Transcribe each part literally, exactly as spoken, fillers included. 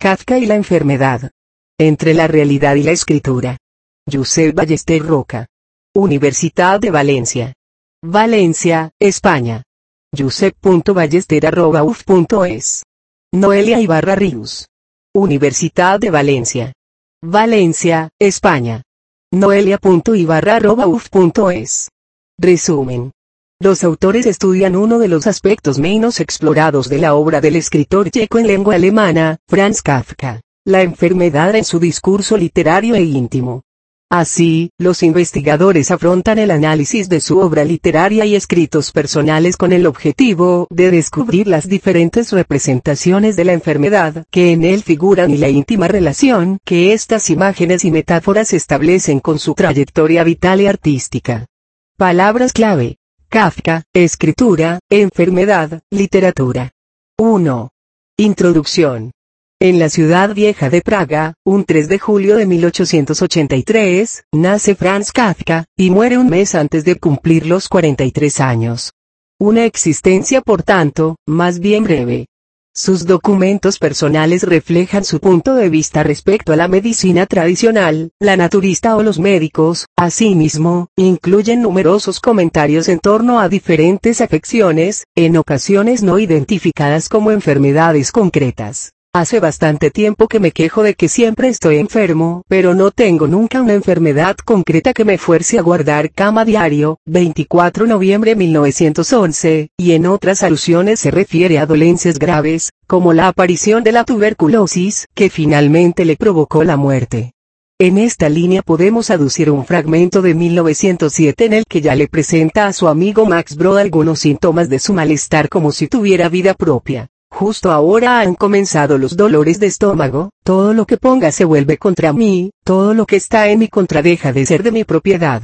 Kafka y la enfermedad. Entre la realidad y la escritura. Josep Ballester Roca. Universidad de Valencia. Valencia, España. josep punto ballester arroba u f punto es. Noelia Ibarra Ríos. Universidad de Valencia. Valencia, España. noelia punto ibarra arroba u f punto es. Resumen. Los autores estudian uno de los aspectos menos explorados de la obra del escritor checo en lengua alemana, Franz Kafka, la enfermedad en su discurso literario e íntimo. Así, los investigadores afrontan el análisis de su obra literaria y escritos personales con el objetivo de descubrir las diferentes representaciones de la enfermedad que en él figuran y la íntima relación que estas imágenes y metáforas establecen con su trayectoria vital y artística. Palabras clave: Kafka, escritura, enfermedad, literatura. uno. Introducción. En la ciudad vieja de Praga, un tres de julio de mil ochocientos ochenta y tres, nace Franz Kafka, y muere un mes antes de cumplir los cuarenta y tres años. Una existencia por tanto, más bien breve. Sus documentos personales reflejan su punto de vista respecto a la medicina tradicional, la naturista o los médicos. Asimismo, incluyen numerosos comentarios en torno a diferentes afecciones, en ocasiones no identificadas como enfermedades concretas. Hace bastante tiempo que me quejo de que siempre estoy enfermo, pero no tengo nunca una enfermedad concreta que me fuerce a guardar cama diario. veinticuatro de noviembre de mil novecientos once, y en otras alusiones se refiere a dolencias graves, como la aparición de la tuberculosis, que finalmente le provocó la muerte. En esta línea podemos aducir un fragmento de mil novecientos siete en el que ya le presenta a su amigo Max Brod algunos síntomas de su malestar como si tuviera vida propia. Justo ahora han comenzado los dolores de estómago, todo lo que ponga se vuelve contra mí, todo lo que está en mi contra deja de ser de mi propiedad.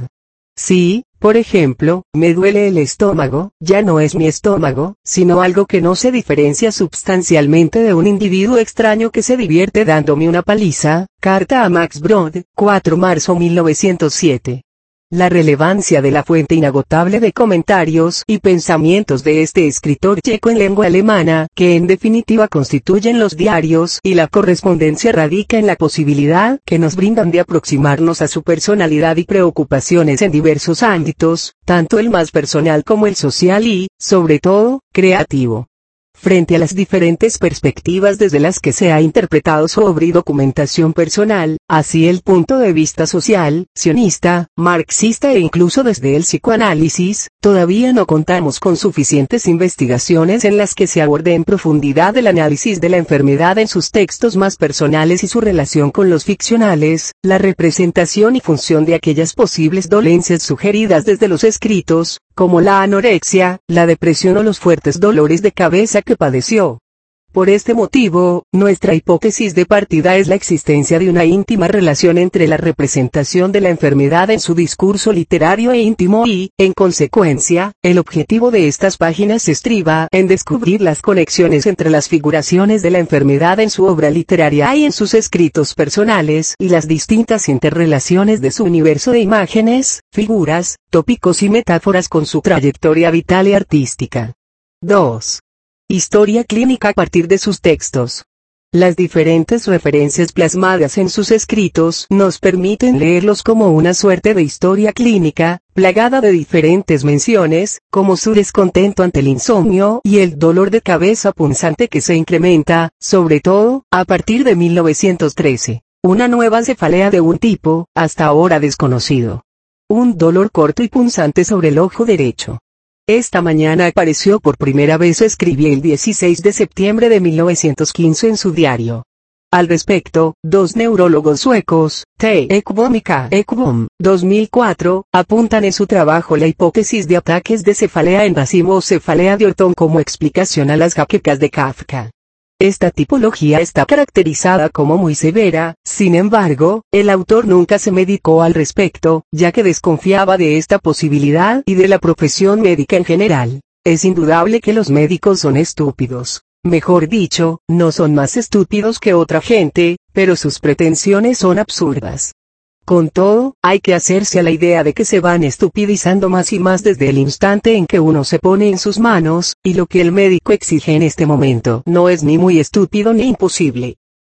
Si, por ejemplo, me duele el estómago, ya no es mi estómago, sino algo que no se diferencia sustancialmente de un individuo extraño que se divierte dándome una paliza. Carta a Max Brod, cuatro de marzo de mil novecientos siete. La relevancia de la fuente inagotable de comentarios y pensamientos de este escritor checo en lengua alemana, que en definitiva constituyen los diarios y la correspondencia radica en la posibilidad que nos brindan de aproximarnos a su personalidad y preocupaciones en diversos ámbitos, tanto el más personal como el social y, sobre todo, creativo. Frente a las diferentes perspectivas desde las que se ha interpretado su obra y documentación personal, así el punto de vista social, sionista, marxista e incluso desde el psicoanálisis, todavía no contamos con suficientes investigaciones en las que se aborde en profundidad el análisis de la enfermedad en sus textos más personales y su relación con los ficcionales, la representación y función de aquellas posibles dolencias sugeridas desde los escritos, como la anorexia, la depresión o los fuertes dolores de cabeza que padeció. Por este motivo, nuestra hipótesis de partida es la existencia de una íntima relación entre la representación de la enfermedad en su discurso literario e íntimo y, en consecuencia, el objetivo de estas páginas estriba en descubrir las conexiones entre las figuraciones de la enfermedad en su obra literaria y en sus escritos personales y las distintas interrelaciones de su universo de imágenes, figuras, tópicos y metáforas con su trayectoria vital y artística. dos. Historia clínica a partir de sus textos. Las diferentes referencias plasmadas en sus escritos nos permiten leerlos como una suerte de historia clínica, plagada de diferentes menciones, como su descontento ante el insomnio y el dolor de cabeza punzante que se incrementa, sobre todo, a partir de mil novecientos trece. Una nueva cefalea de un tipo, hasta ahora desconocido. Un dolor corto y punzante sobre el ojo derecho. Esta mañana apareció por primera vez, escribí el dieciséis de septiembre de mil novecientos quince en su diario. Al respecto, dos neurólogos suecos, T. Ekbom y K. Ekbom, dos mil cuatro, apuntan en su trabajo la hipótesis de ataques de cefalea en racimo o cefalea de Orton como explicación a las jaquecas de Kafka. Esta tipología está caracterizada como muy severa, sin embargo, el autor nunca se medicó al respecto, ya que desconfiaba de esta posibilidad y de la profesión médica en general. Es indudable que los médicos son estúpidos. Mejor dicho, no son más estúpidos que otra gente, pero sus pretensiones son absurdas. Con todo, hay que hacerse a la idea de que se van estupidizando más y más desde el instante en que uno se pone en sus manos, y lo que el médico exige en este momento no es ni muy estúpido ni imposible.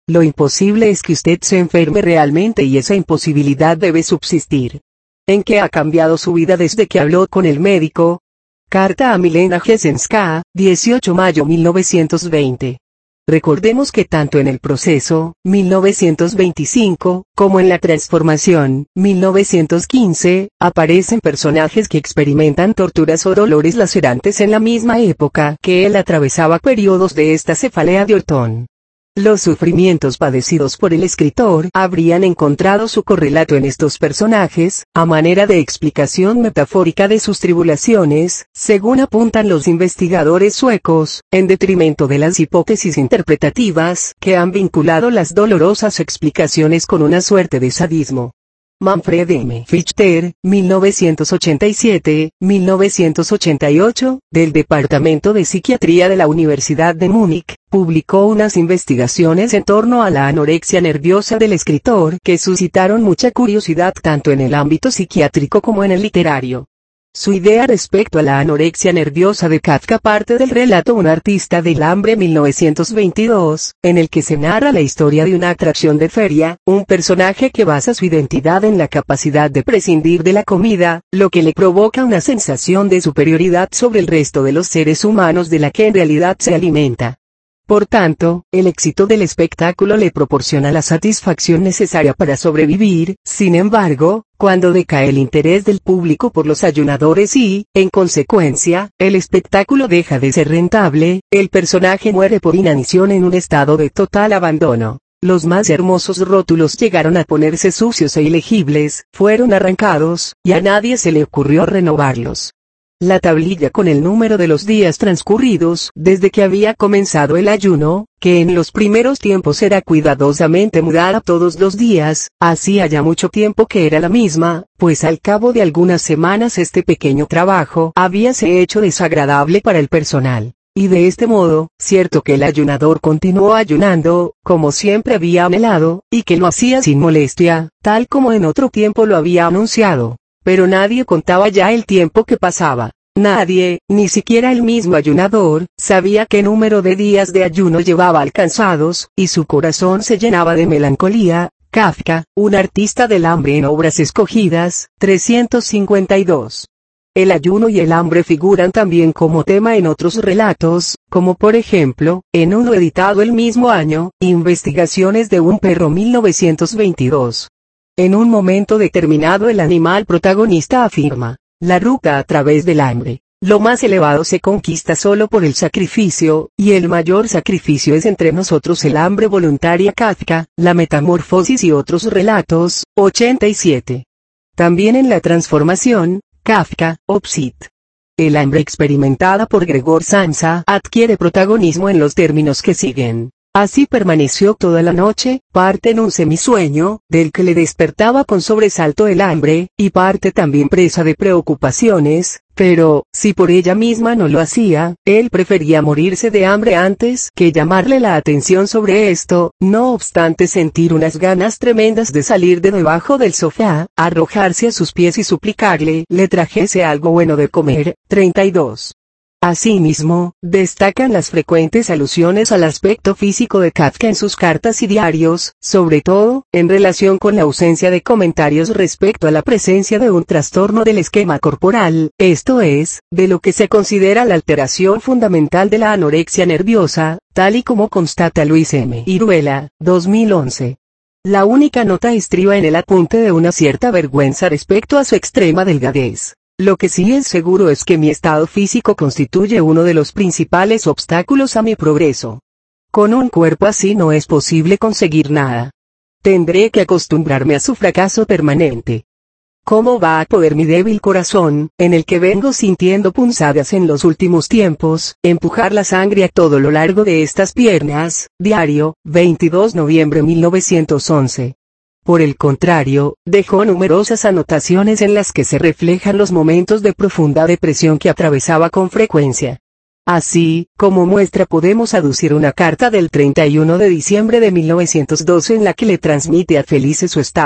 Lo imposible es que usted se enferme realmente y esa imposibilidad debe subsistir. ¿En qué ha cambiado su vida desde que habló con el médico? Carta a Milena Jesenská, dieciocho de mayo de mil novecientos veinte. Recordemos que tanto en el proceso, mil novecientos veinticinco, como en la transformación, mil novecientos quince, aparecen personajes que experimentan torturas o dolores lacerantes en la misma época que él atravesaba periodos de esta cefalea de Orton. Los sufrimientos padecidos por el escritor habrían encontrado su correlato en estos personajes, a manera de explicación metafórica de sus tribulaciones, según apuntan los investigadores suecos, en detrimento de las hipótesis interpretativas que han vinculado las dolorosas explicaciones con una suerte de sadismo. Manfred M. Fichter, mil novecientos ochenta y siete a mil novecientos ochenta y ocho, del Departamento de Psiquiatría de la Universidad de Múnich, publicó unas investigaciones en torno a la anorexia nerviosa del escritor que suscitaron mucha curiosidad tanto en el ámbito psiquiátrico como en el literario. Su idea respecto a la anorexia nerviosa de Kafka parte del relato Un artista del hambre mil novecientos veintidós, en el que se narra la historia de una atracción de feria, un personaje que basa su identidad en la capacidad de prescindir de la comida, lo que le provoca una sensación de superioridad sobre el resto de los seres humanos de la que en realidad se alimenta. Por tanto, el éxito del espectáculo le proporciona la satisfacción necesaria para sobrevivir. Sin embargo, cuando decae el interés del público por los ayunadores y, en consecuencia, el espectáculo deja de ser rentable, el personaje muere por inanición en un estado de total abandono. Los más hermosos rótulos llegaron a ponerse sucios e ilegibles, fueron arrancados, y a nadie se le ocurrió renovarlos. La tablilla con el número de los días transcurridos desde que había comenzado el ayuno, que en los primeros tiempos era cuidadosamente mudada todos los días, hacía ya mucho tiempo que era la misma, pues al cabo de algunas semanas este pequeño trabajo habíase hecho desagradable para el personal. Y de este modo, cierto que el ayunador continuó ayunando, como siempre había anhelado, y que lo hacía sin molestia, tal como en otro tiempo lo había anunciado. Pero nadie contaba ya el tiempo que pasaba. Nadie, ni siquiera el mismo ayunador, sabía qué número de días de ayuno llevaba alcanzados, y su corazón se llenaba de melancolía. Kafka, un artista del hambre en Obras Escogidas, trescientos cincuenta y dos. El ayuno y el hambre figuran también como tema en otros relatos, como por ejemplo, en uno editado el mismo año, Investigaciones de un perro mil novecientos veintidós. En un momento determinado el animal protagonista afirma, la ruta a través del hambre, lo más elevado se conquista solo por el sacrificio, y el mayor sacrificio es entre nosotros el hambre voluntaria. Kafka, La Metamorfosis y otros relatos, ochenta y siete. También en La Transformación, Kafka, Opsit. El hambre experimentada por Gregor Samsa adquiere protagonismo en los términos que siguen. Así permaneció toda la noche, parte en un semisueño, del que le despertaba con sobresalto el hambre, y parte también presa de preocupaciones, pero, si por ella misma no lo hacía, él prefería morirse de hambre antes que llamarle la atención sobre esto, no obstante sentir unas ganas tremendas de salir de debajo del sofá, arrojarse a sus pies y suplicarle le trajese algo bueno de comer. treinta y dos. Asimismo, destacan las frecuentes alusiones al aspecto físico de Kafka en sus cartas y diarios, sobre todo, en relación con la ausencia de comentarios respecto a la presencia de un trastorno del esquema corporal, esto es, de lo que se considera la alteración fundamental de la anorexia nerviosa, tal y como constata Luis M. Iruela, dos mil once. La única nota estriba en el apunte de una cierta vergüenza respecto a su extrema delgadez. Lo que sí es seguro es que mi estado físico constituye uno de los principales obstáculos a mi progreso. Con un cuerpo así no es posible conseguir nada. Tendré que acostumbrarme a su fracaso permanente. ¿Cómo va a poder mi débil corazón, en el que vengo sintiendo punzadas en los últimos tiempos, empujar la sangre a todo lo largo de estas piernas? Diario, veintidós de noviembre de mil novecientos once. Por el contrario, dejó numerosas anotaciones en las que se reflejan los momentos de profunda depresión que atravesaba con frecuencia. Así, como muestra podemos aducir una carta del treinta y uno de diciembre de mil novecientos doce en la que le transmite a Felice su estado.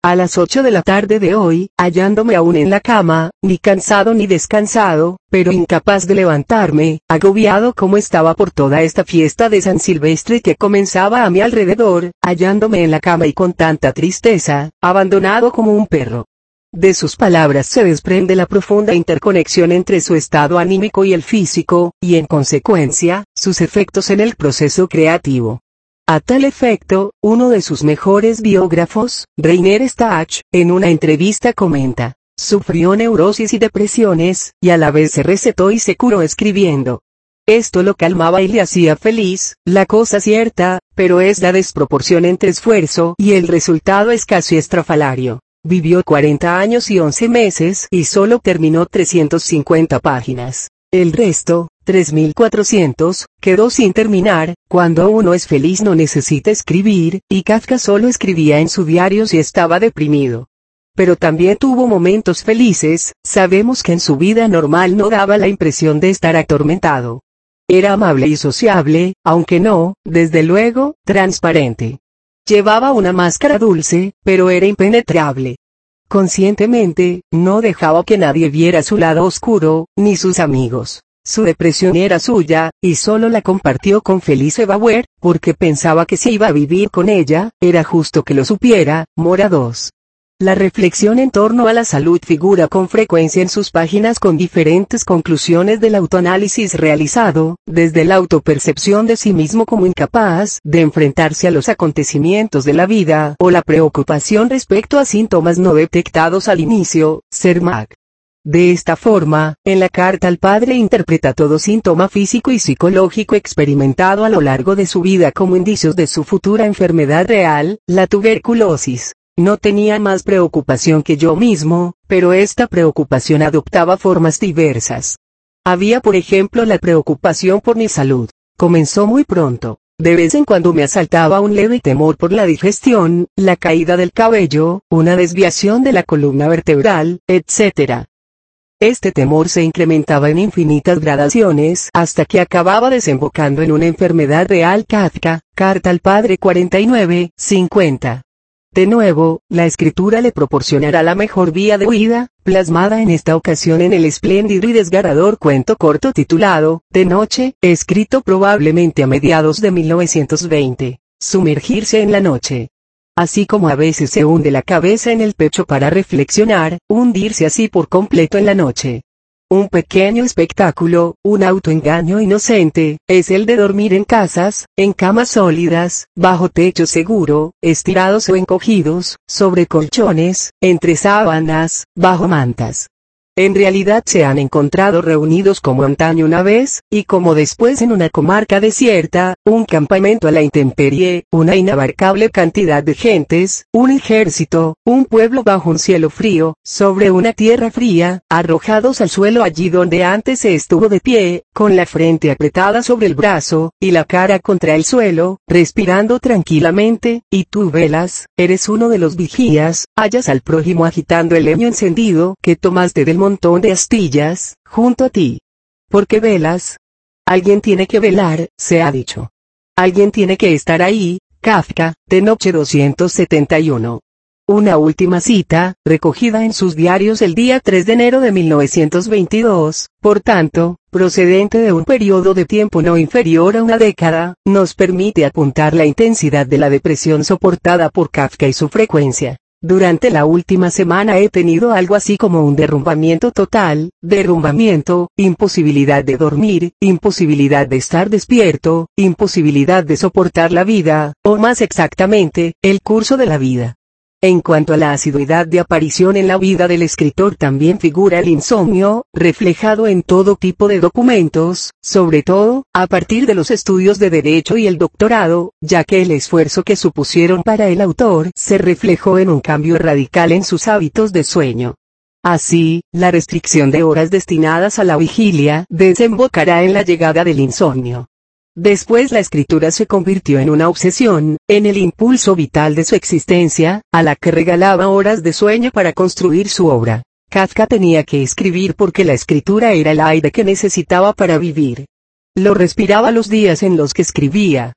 A las ocho de la tarde de hoy, hallándome aún en la cama, ni cansado ni descansado, pero incapaz de levantarme, agobiado como estaba por toda esta fiesta de San Silvestre que comenzaba a mi alrededor, hallándome en la cama y con tanta tristeza, abandonado como un perro. De sus palabras se desprende la profunda interconexión entre su estado anímico y el físico, y en consecuencia, sus efectos en el proceso creativo. A tal efecto, uno de sus mejores biógrafos, Rainer Stach, en una entrevista comenta: sufrió neurosis y depresiones, y a la vez se recetó y se curó escribiendo. Esto lo calmaba y le hacía feliz. La cosa cierta, pero es la desproporción entre esfuerzo y el resultado es casi estrafalario. Vivió cuarenta años y once meses y solo terminó trescientas cincuenta páginas. El resto, tres mil cuatrocientos, quedó sin terminar. Cuando uno es feliz no necesita escribir, y Kafka solo escribía en su diario si estaba deprimido. Pero también tuvo momentos felices. Sabemos que en su vida normal no daba la impresión de estar atormentado. Era amable y sociable, aunque no, desde luego, transparente. Llevaba una máscara dulce, pero era impenetrable. Conscientemente, no dejaba que nadie viera su lado oscuro, ni sus amigos. Su depresión era suya, y solo la compartió con Felice Bauer, porque pensaba que si iba a vivir con ella, era justo que lo supiera. Mora dos. La reflexión en torno a la salud figura con frecuencia en sus páginas con diferentes conclusiones del autoanálisis realizado, desde la autopercepción de sí mismo como incapaz de enfrentarse a los acontecimientos de la vida, o la preocupación respecto a síntomas no detectados al inicio, Cermak. De esta forma, en la carta al padre interpreta todo síntoma físico y psicológico experimentado a lo largo de su vida como indicios de su futura enfermedad real, la tuberculosis. No tenía más preocupación que yo mismo, pero esta preocupación adoptaba formas diversas. Había por ejemplo la preocupación por mi salud. Comenzó muy pronto. De vez en cuando me asaltaba un leve temor por la digestión, la caída del cabello, una desviación de la columna vertebral, etcétera. Este temor se incrementaba en infinitas gradaciones hasta que acababa desembocando en una enfermedad real. Kafka, carta al padre cuarenta y nueve, cincuenta. De nuevo, la escritura le proporcionará la mejor vía de huida, plasmada en esta ocasión en el espléndido y desgarrador cuento corto titulado, De noche, escrito probablemente a mediados de mil novecientos veinte, sumergirse en la noche. Así como a veces se hunde la cabeza en el pecho para reflexionar, hundirse así por completo en la noche. Un pequeño espectáculo, un autoengaño inocente, es el de dormir en casas, en camas sólidas, bajo techo seguro, estirados o encogidos, sobre colchones, entre sábanas, bajo mantas. En realidad se han encontrado reunidos como antaño una vez, y como después en una comarca desierta, un campamento a la intemperie, una inabarcable cantidad de gentes, un ejército, un pueblo bajo un cielo frío, sobre una tierra fría, arrojados al suelo allí donde antes se estuvo de pie, con la frente apretada sobre el brazo, y la cara contra el suelo, respirando tranquilamente, y tú velas, eres uno de los vigías, hallas al prójimo agitando el leño encendido que tomaste del montón de astillas, junto a ti. ¿Por qué velas? Alguien tiene que velar, se ha dicho. Alguien tiene que estar ahí. Kafka, de noche doscientos setenta y uno. Una última cita, recogida en sus diarios el día tres de enero de mil novecientos veintidós, por tanto, procedente de un periodo de tiempo no inferior a una década, nos permite apuntar la intensidad de la depresión soportada por Kafka y su frecuencia. Durante la última semana he tenido algo así como un derrumbamiento total, derrumbamiento, imposibilidad de dormir, imposibilidad de estar despierto, imposibilidad de soportar la vida, o más exactamente, el curso de la vida. En cuanto a la asiduidad de aparición en la vida del escritor también figura el insomnio, reflejado en todo tipo de documentos, sobre todo, a partir de los estudios de derecho y el doctorado, ya que el esfuerzo que supusieron para el autor se reflejó en un cambio radical en sus hábitos de sueño. Así, la restricción de horas destinadas a la vigilia desembocará en la llegada del insomnio. Después la escritura se convirtió en una obsesión, en el impulso vital de su existencia, a la que regalaba horas de sueño para construir su obra. Kafka tenía que escribir porque la escritura era el aire que necesitaba para vivir. Lo respiraba los días en los que escribía.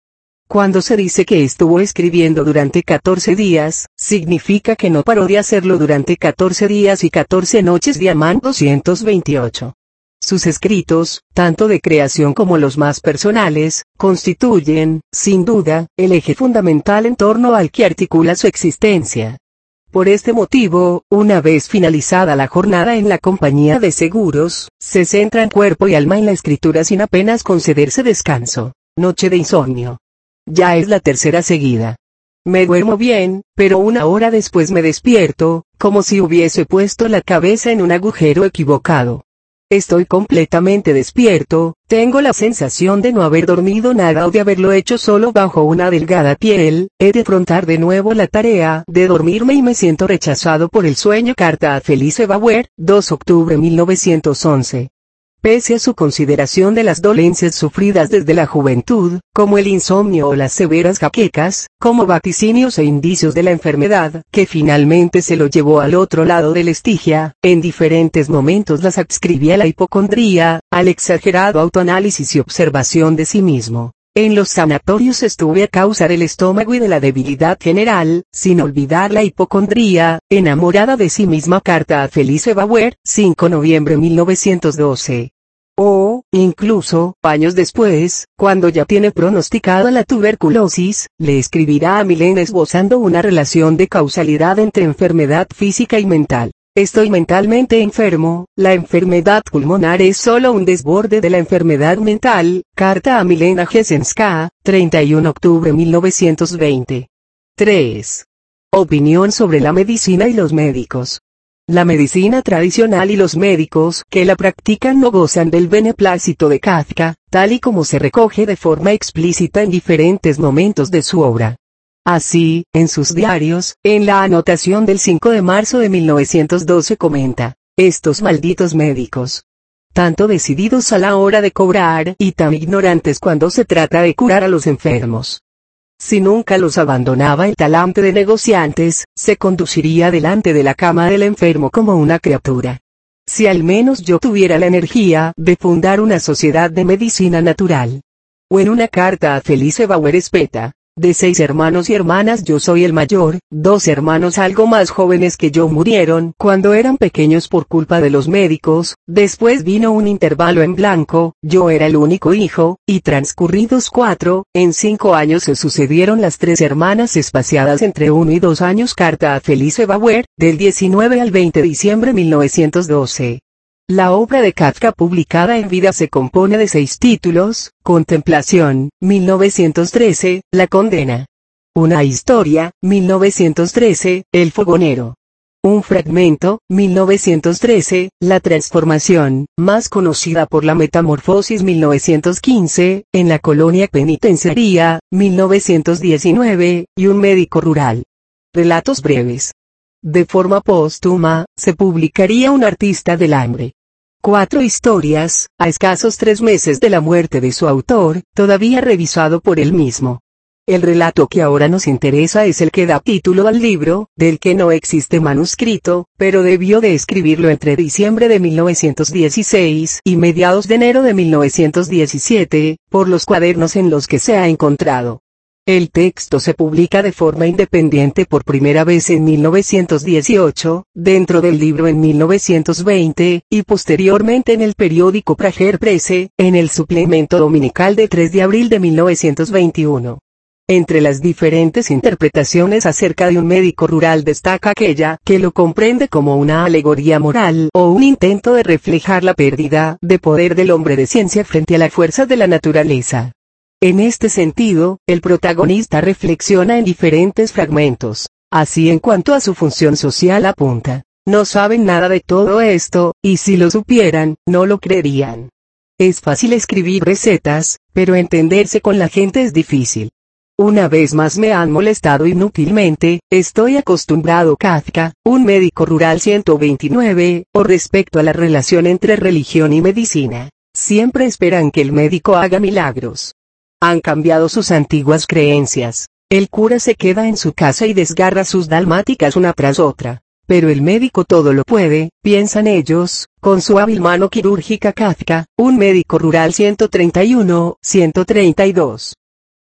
Cuando se dice que estuvo escribiendo durante catorce días, significa que no paró de hacerlo durante catorce días y catorce noches. Diamant doscientos veintiocho. Sus escritos, tanto de creación como los más personales, constituyen, sin duda, el eje fundamental en torno al que articula su existencia. Por este motivo, una vez finalizada la jornada en la compañía de seguros, se centra en cuerpo y alma en la escritura sin apenas concederse descanso. Noche de insomnio. Ya es la tercera seguida. Me duermo bien, pero una hora después me despierto, como si hubiese puesto la cabeza en un agujero equivocado. Estoy completamente despierto, tengo la sensación de no haber dormido nada o de haberlo hecho solo bajo una delgada piel, he de afrontar de nuevo la tarea de dormirme y me siento rechazado por el sueño. Carta a Felice Bauer, dos de octubre de mil novecientos once. Pese a su consideración de las dolencias sufridas desde la juventud, como el insomnio o las severas jaquecas, como vaticinios e indicios de la enfermedad, que finalmente se lo llevó al otro lado del Estigia, en diferentes momentos las adscribía a la hipocondría, al exagerado autoanálisis y observación de sí mismo. En los sanatorios estuve a causa del estómago y de la debilidad general, sin olvidar la hipocondría, enamorada de sí misma. Carta a Felice Bauer, cinco de noviembre de mil novecientos doce. O, incluso, años después, cuando ya tiene pronosticada la tuberculosis, le escribirá a Milena esbozando una relación de causalidad entre enfermedad física y mental. Estoy mentalmente enfermo, la enfermedad pulmonar es solo un desborde de la enfermedad mental. Carta a Milena Jesenská, treinta y uno de octubre de mil novecientos veinte. tres. Opinión sobre la medicina y los médicos. La medicina tradicional y los médicos que la practican no gozan del beneplácito de Kafka, tal y como se recoge de forma explícita en diferentes momentos de su obra. Así, en sus diarios, en la anotación del cinco de marzo de mil novecientos doce comenta: estos malditos médicos, tanto decididos a la hora de cobrar y tan ignorantes cuando se trata de curar a los enfermos. Si nunca los abandonaba el talante de negociantes, se conduciría delante de la cama del enfermo como una criatura. Si al menos yo tuviera la energía de fundar una sociedad de medicina natural. O en una carta a Felice Bauer espeta: de seis hermanos y hermanas yo soy el mayor, dos hermanos algo más jóvenes que yo murieron cuando eran pequeños por culpa de los médicos, después vino un intervalo en blanco, yo era el único hijo, y transcurridos cuatro, en cinco años se sucedieron las tres hermanas espaciadas entre uno y dos años. Carta a Felice Bauer, del diecinueve al veinte de diciembre de mil novecientos doce. La obra de Kafka publicada en vida se compone de seis títulos: Contemplación, mil novecientos trece, La condena. Una historia, mil novecientos trece, El fogonero. Un fragmento, mil novecientos trece, La transformación, más conocida por La metamorfosis, mil novecientos quince, En la colonia penitenciaria, mil novecientos diecinueve, y Un médico rural. Relatos breves. De forma póstuma, se publicaría Un artista del hambre. Cuatro historias, a escasos tres meses de la muerte de su autor, todavía revisado por él mismo. El relato que ahora nos interesa es el que da título al libro, del que no existe manuscrito, pero debió de escribirlo entre diciembre de mil novecientos dieciséis y mediados de enero de mil novecientos diecisiete, por los cuadernos en los que se ha encontrado. El texto se publica de forma independiente por primera vez en mil novecientos dieciocho, dentro del libro en mil novecientos veinte, y posteriormente en el periódico Prager Presse, en el suplemento dominical de tres de abril de mil novecientos veintiuno. Entre las diferentes interpretaciones acerca de un médico rural destaca aquella que lo comprende como una alegoría moral o un intento de reflejar la pérdida de poder del hombre de ciencia frente a la fuerza de la naturaleza. En este sentido, el protagonista reflexiona en diferentes fragmentos. Así, en cuanto a su función social apunta: no saben nada de todo esto, y si lo supieran, no lo creerían. Es fácil escribir recetas, pero entenderse con la gente es difícil. Una vez más me han molestado inútilmente, estoy acostumbrado. Kafka, Un médico rural ciento veintinueve, o respecto a la relación entre religión y medicina. Siempre esperan que el médico haga milagros. Han cambiado sus antiguas creencias. El cura se queda en su casa y desgarra sus dalmáticas una tras otra. Pero el médico todo lo puede, piensan ellos, con su hábil mano quirúrgica. Kafka, Un médico rural ciento treinta y uno, ciento treinta y dos.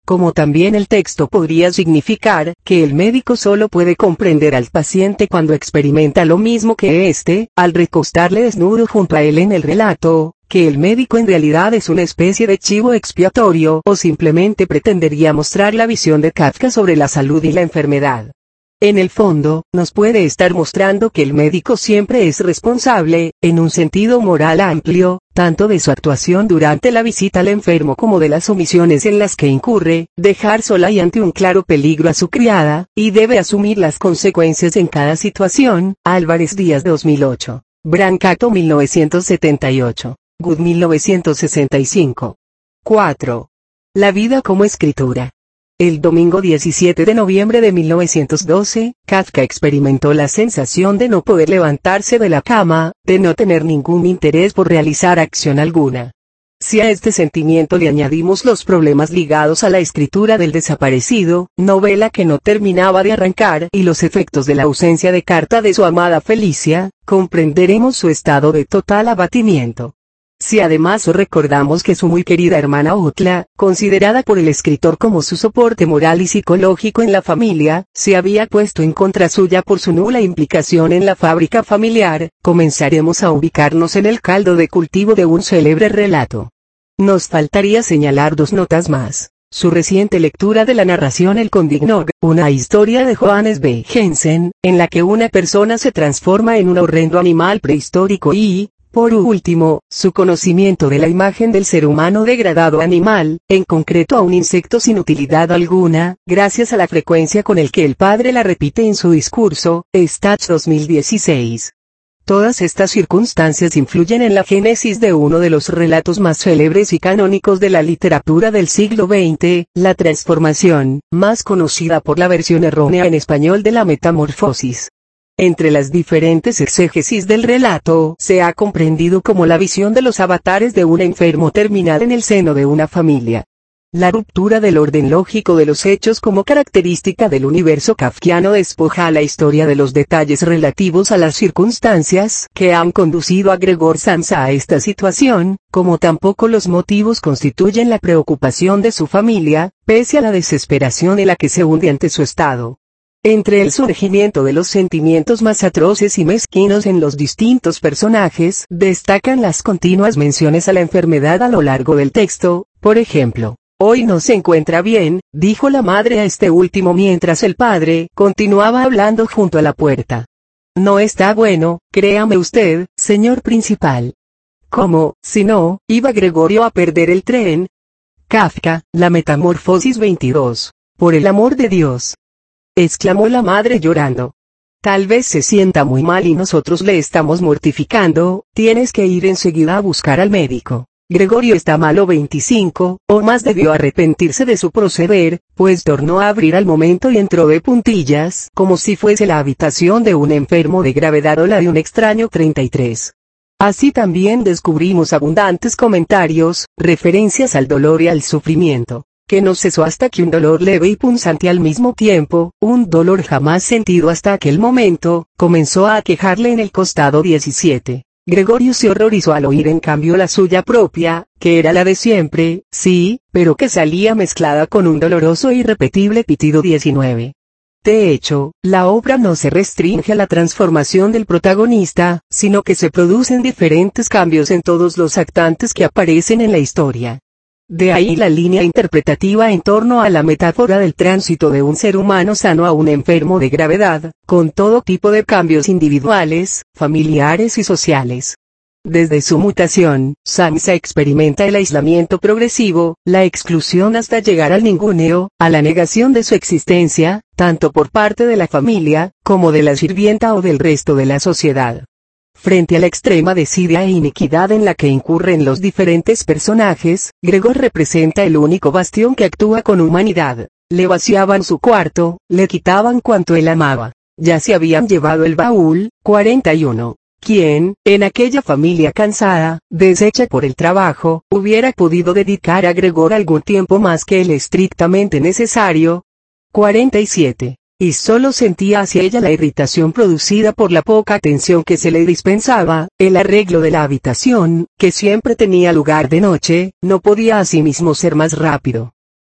como también el texto podría significar que el médico solo puede comprender al paciente cuando experimenta lo mismo que éste, al recostarle desnudo junto a él en el relato, que el médico en realidad es una especie de chivo expiatorio o simplemente pretendería mostrar la visión de Kafka sobre la salud y la enfermedad. En el fondo, nos puede estar mostrando que el médico siempre es responsable, en un sentido moral amplio, tanto de su actuación durante la visita al enfermo como de las omisiones en las que incurre, dejar sola y ante un claro peligro a su criada, y debe asumir las consecuencias en cada situación. Álvarez Díaz dos mil ocho. Brancato mil novecientos setenta y ocho. Good mil novecientos sesenta y cinco. cuatro. La vida como escritura. El domingo diecisiete de noviembre de mil novecientos doce, Kafka experimentó la sensación de no poder levantarse de la cama, de no tener ningún interés por realizar acción alguna. Si a este sentimiento le añadimos los problemas ligados a la escritura del desaparecido, novela que no terminaba de arrancar, y los efectos de la ausencia de carta de su amada Felicia, comprenderemos su estado de total abatimiento. Si además recordamos que su muy querida hermana Utla, considerada por el escritor como su soporte moral y psicológico en la familia, se había puesto en contra suya por su nula implicación en la fábrica familiar, comenzaremos a ubicarnos en el caldo de cultivo de un célebre relato. Nos faltaría señalar dos notas más. Su reciente lectura de la narración El Condignog, una historia de Johannes B. Jensen, en la que una persona se transforma en un horrendo animal prehistórico y, por último, su conocimiento de la imagen del ser humano degradado animal, en concreto a un insecto sin utilidad alguna, gracias a la frecuencia con el que el padre la repite en su discurso, Stats dos mil dieciséis. Todas estas circunstancias influyen en la génesis de uno de los relatos más célebres y canónicos de la literatura del siglo veinte, La Transformación, más conocida por la versión errónea en español de La Metamorfosis. Entre las diferentes exégesis del relato, se ha comprendido como la visión de los avatares de un enfermo terminal en el seno de una familia. La ruptura del orden lógico de los hechos como característica del universo kafkiano despoja a la historia de los detalles relativos a las circunstancias que han conducido a Gregor Samsa a esta situación, como tampoco los motivos constituyen la preocupación de su familia, pese a la desesperación en la que se hunde ante su estado. Entre el surgimiento de los sentimientos más atroces y mezquinos en los distintos personajes, destacan las continuas menciones a la enfermedad a lo largo del texto. Por ejemplo, hoy no se encuentra bien, dijo la madre a este último mientras el padre continuaba hablando junto a la puerta. No está bueno, créame usted, señor principal. ¿Cómo, si no, iba Gregorio a perder el tren? Kafka, La Metamorfosis veintidós. Por el amor de Dios, exclamó la madre llorando. Tal vez se sienta muy mal y nosotros le estamos mortificando, tienes que ir enseguida a buscar al médico. Gregorio está malo veinticinco, o más debió arrepentirse de su proceder, pues tornó a abrir al momento y entró de puntillas, como si fuese la habitación de un enfermo de gravedad o la de un extraño treinta y tres. Así también descubrimos abundantes comentarios, referencias al dolor y al sufrimiento, que no cesó hasta que un dolor leve y punzante al mismo tiempo, un dolor jamás sentido hasta aquel momento, comenzó a aquejarle en el costado diecisiete. Gregorio se horrorizó al oír en cambio la suya propia, que era la de siempre, sí, pero que salía mezclada con un doloroso e irrepetible pitido diecinueve. De hecho, la obra no se restringe a la transformación del protagonista, sino que se producen diferentes cambios en todos los actantes que aparecen en la historia. De ahí la línea interpretativa en torno a la metáfora del tránsito de un ser humano sano a un enfermo de gravedad, con todo tipo de cambios individuales, familiares y sociales. Desde su mutación, Samsa experimenta el aislamiento progresivo, la exclusión hasta llegar al ninguneo, a la negación de su existencia, tanto por parte de la familia, como de la sirvienta o del resto de la sociedad. Frente a la extrema desidia e iniquidad en la que incurren los diferentes personajes, Gregor representa el único bastión que actúa con humanidad. Le vaciaban su cuarto, le quitaban cuanto él amaba. Ya se habían llevado el baúl. cuarenta y uno. ¿Quién, en aquella familia cansada, deshecha por el trabajo, hubiera podido dedicar a Gregor algún tiempo más que el estrictamente necesario? cuarenta y siete. Y solo sentía hacia ella la irritación producida por la poca atención que se le dispensaba. El arreglo de la habitación, que siempre tenía lugar de noche, no podía asimismo ser más rápido.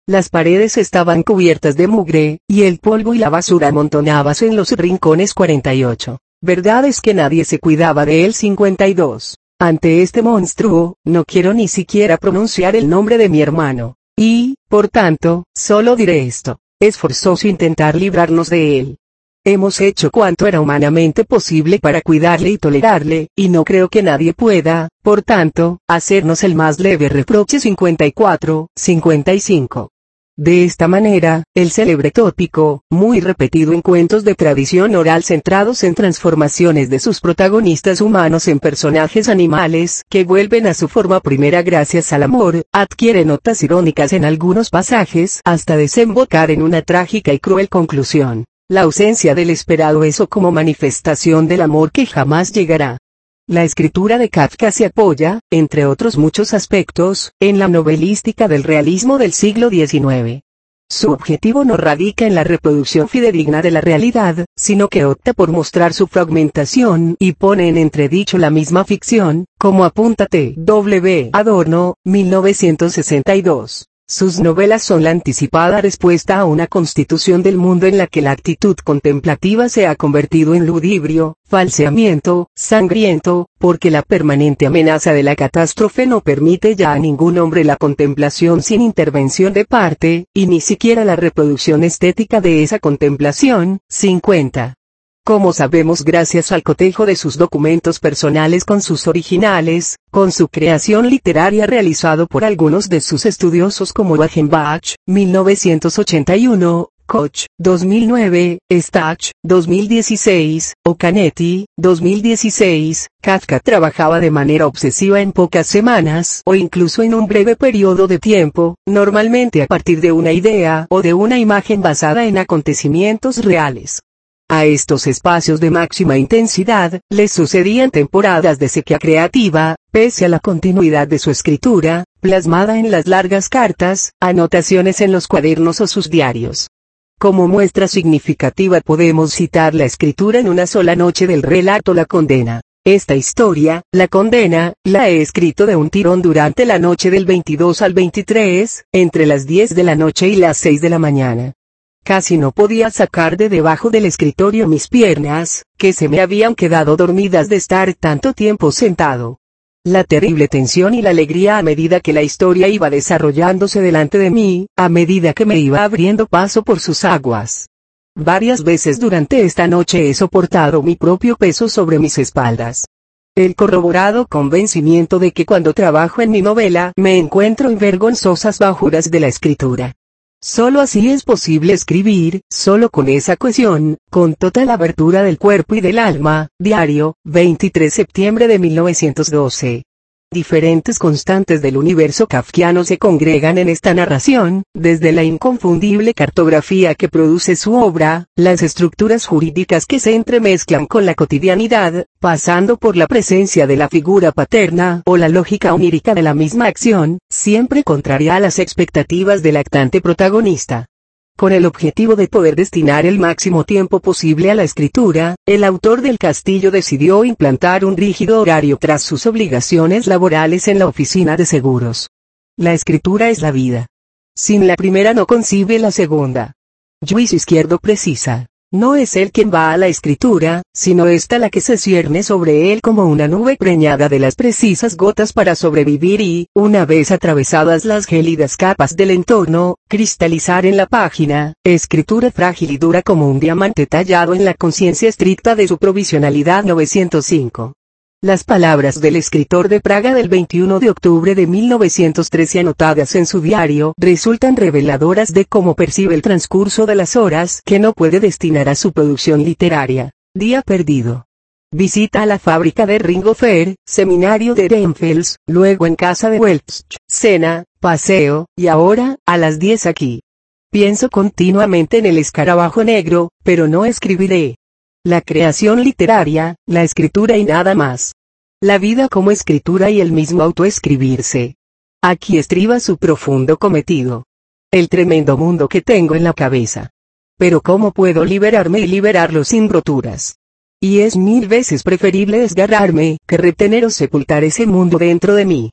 Las paredes estaban cubiertas de mugre, y el polvo y la basura amontonábase en los rincones. cuarenta y ocho. Verdad es que nadie se cuidaba de él. cincuenta y dos. Ante este monstruo, no quiero ni siquiera pronunciar el nombre de mi hermano. Y, por tanto, solo diré esto. Es forzoso intentar librarnos de él. Hemos hecho cuanto era humanamente posible para cuidarle y tolerarle, y no creo que nadie pueda, por tanto, hacernos el más leve reproche. cincuenta y cuatro, cincuenta y cinco. De esta manera, el célebre tópico, muy repetido en cuentos de tradición oral centrados en transformaciones de sus protagonistas humanos en personajes animales que vuelven a su forma primera gracias al amor, adquiere notas irónicas en algunos pasajes hasta desembocar en una trágica y cruel conclusión: la ausencia del esperado eso como manifestación del amor que jamás llegará. La escritura de Kafka se apoya, entre otros muchos aspectos, en la novelística del realismo del siglo diecinueve. Su objetivo no radica en la reproducción fidedigna de la realidad, sino que opta por mostrar su fragmentación y pone en entredicho la misma ficción, como apunta T W Adorno, mil novecientos sesenta y dos. Sus novelas son la anticipada respuesta a una constitución del mundo en la que la actitud contemplativa se ha convertido en ludibrio, falseamiento, sangriento, porque la permanente amenaza de la catástrofe no permite ya a ningún hombre la contemplación sin intervención de parte, y ni siquiera la reproducción estética de esa contemplación. cincuenta. Como sabemos gracias al cotejo de sus documentos personales con sus originales, con su creación literaria realizado por algunos de sus estudiosos como Wagenbach, mil novecientos ochenta y uno, Koch, dos mil nueve, Stach, dos mil dieciséis, o Canetti, dos mil dieciséis, Kafka trabajaba de manera obsesiva en pocas semanas o incluso en un breve periodo de tiempo, normalmente a partir de una idea o de una imagen basada en acontecimientos reales. A estos espacios de máxima intensidad, le sucedían temporadas de sequía creativa, pese a la continuidad de su escritura, plasmada en las largas cartas, anotaciones en los cuadernos o sus diarios. Como muestra significativa podemos citar la escritura en una sola noche del relato La Condena. Esta historia, La Condena, la he escrito de un tirón durante la noche del veintidós al veintitrés, entre las diez de la noche y las seis de la mañana. Casi no podía sacar de debajo del escritorio mis piernas, que se me habían quedado dormidas de estar tanto tiempo sentado. La terrible tensión y la alegría a medida que la historia iba desarrollándose delante de mí, a medida que me iba abriendo paso por sus aguas. Varias veces durante esta noche he soportado mi propio peso sobre mis espaldas. El corroborado convencimiento de que cuando trabajo en mi novela me encuentro en vergonzosas bajuras de la escritura. Solo así es posible escribir, solo con esa cohesión, con total abertura del cuerpo y del alma. Diario, veintitrés de septiembre de mil novecientos doce. Diferentes constantes del universo kafkiano se congregan en esta narración, desde la inconfundible cartografía que produce su obra, las estructuras jurídicas que se entremezclan con la cotidianidad, pasando por la presencia de la figura paterna o la lógica onírica de la misma acción, siempre contraria a las expectativas del actante protagonista. Con el objetivo de poder destinar el máximo tiempo posible a la escritura, el autor del Castillo decidió implantar un rígido horario tras sus obligaciones laborales en la oficina de seguros. La escritura es la vida. Sin la primera no concibe la segunda. Luis Izquierdo precisa. No es él quien va a la escritura, sino esta la que se cierne sobre él como una nube preñada de las precisas gotas para sobrevivir y, una vez atravesadas las gélidas capas del entorno, cristalizar en la página, escritura frágil y dura como un diamante tallado en la conciencia estricta de su provisionalidad. novecientos cinco. Las palabras del escritor de Praga del veintiuno de octubre de mil novecientos trece anotadas en su diario resultan reveladoras de cómo percibe el transcurso de las horas que no puede destinar a su producción literaria. Día perdido. Visita a la fábrica de Ringo Fair, seminario de Reinfeldt, luego en casa de Welch, cena, paseo, y ahora, a las diez aquí. Pienso continuamente en el escarabajo negro, pero no escribiré. La creación literaria, la escritura y nada más. La vida como escritura y el mismo autoescribirse. Aquí estriba su profundo cometido. El tremendo mundo que tengo en la cabeza. Pero ¿cómo puedo liberarme y liberarlo sin roturas? Y es mil veces preferible desgarrarme que retener o sepultar ese mundo dentro de mí.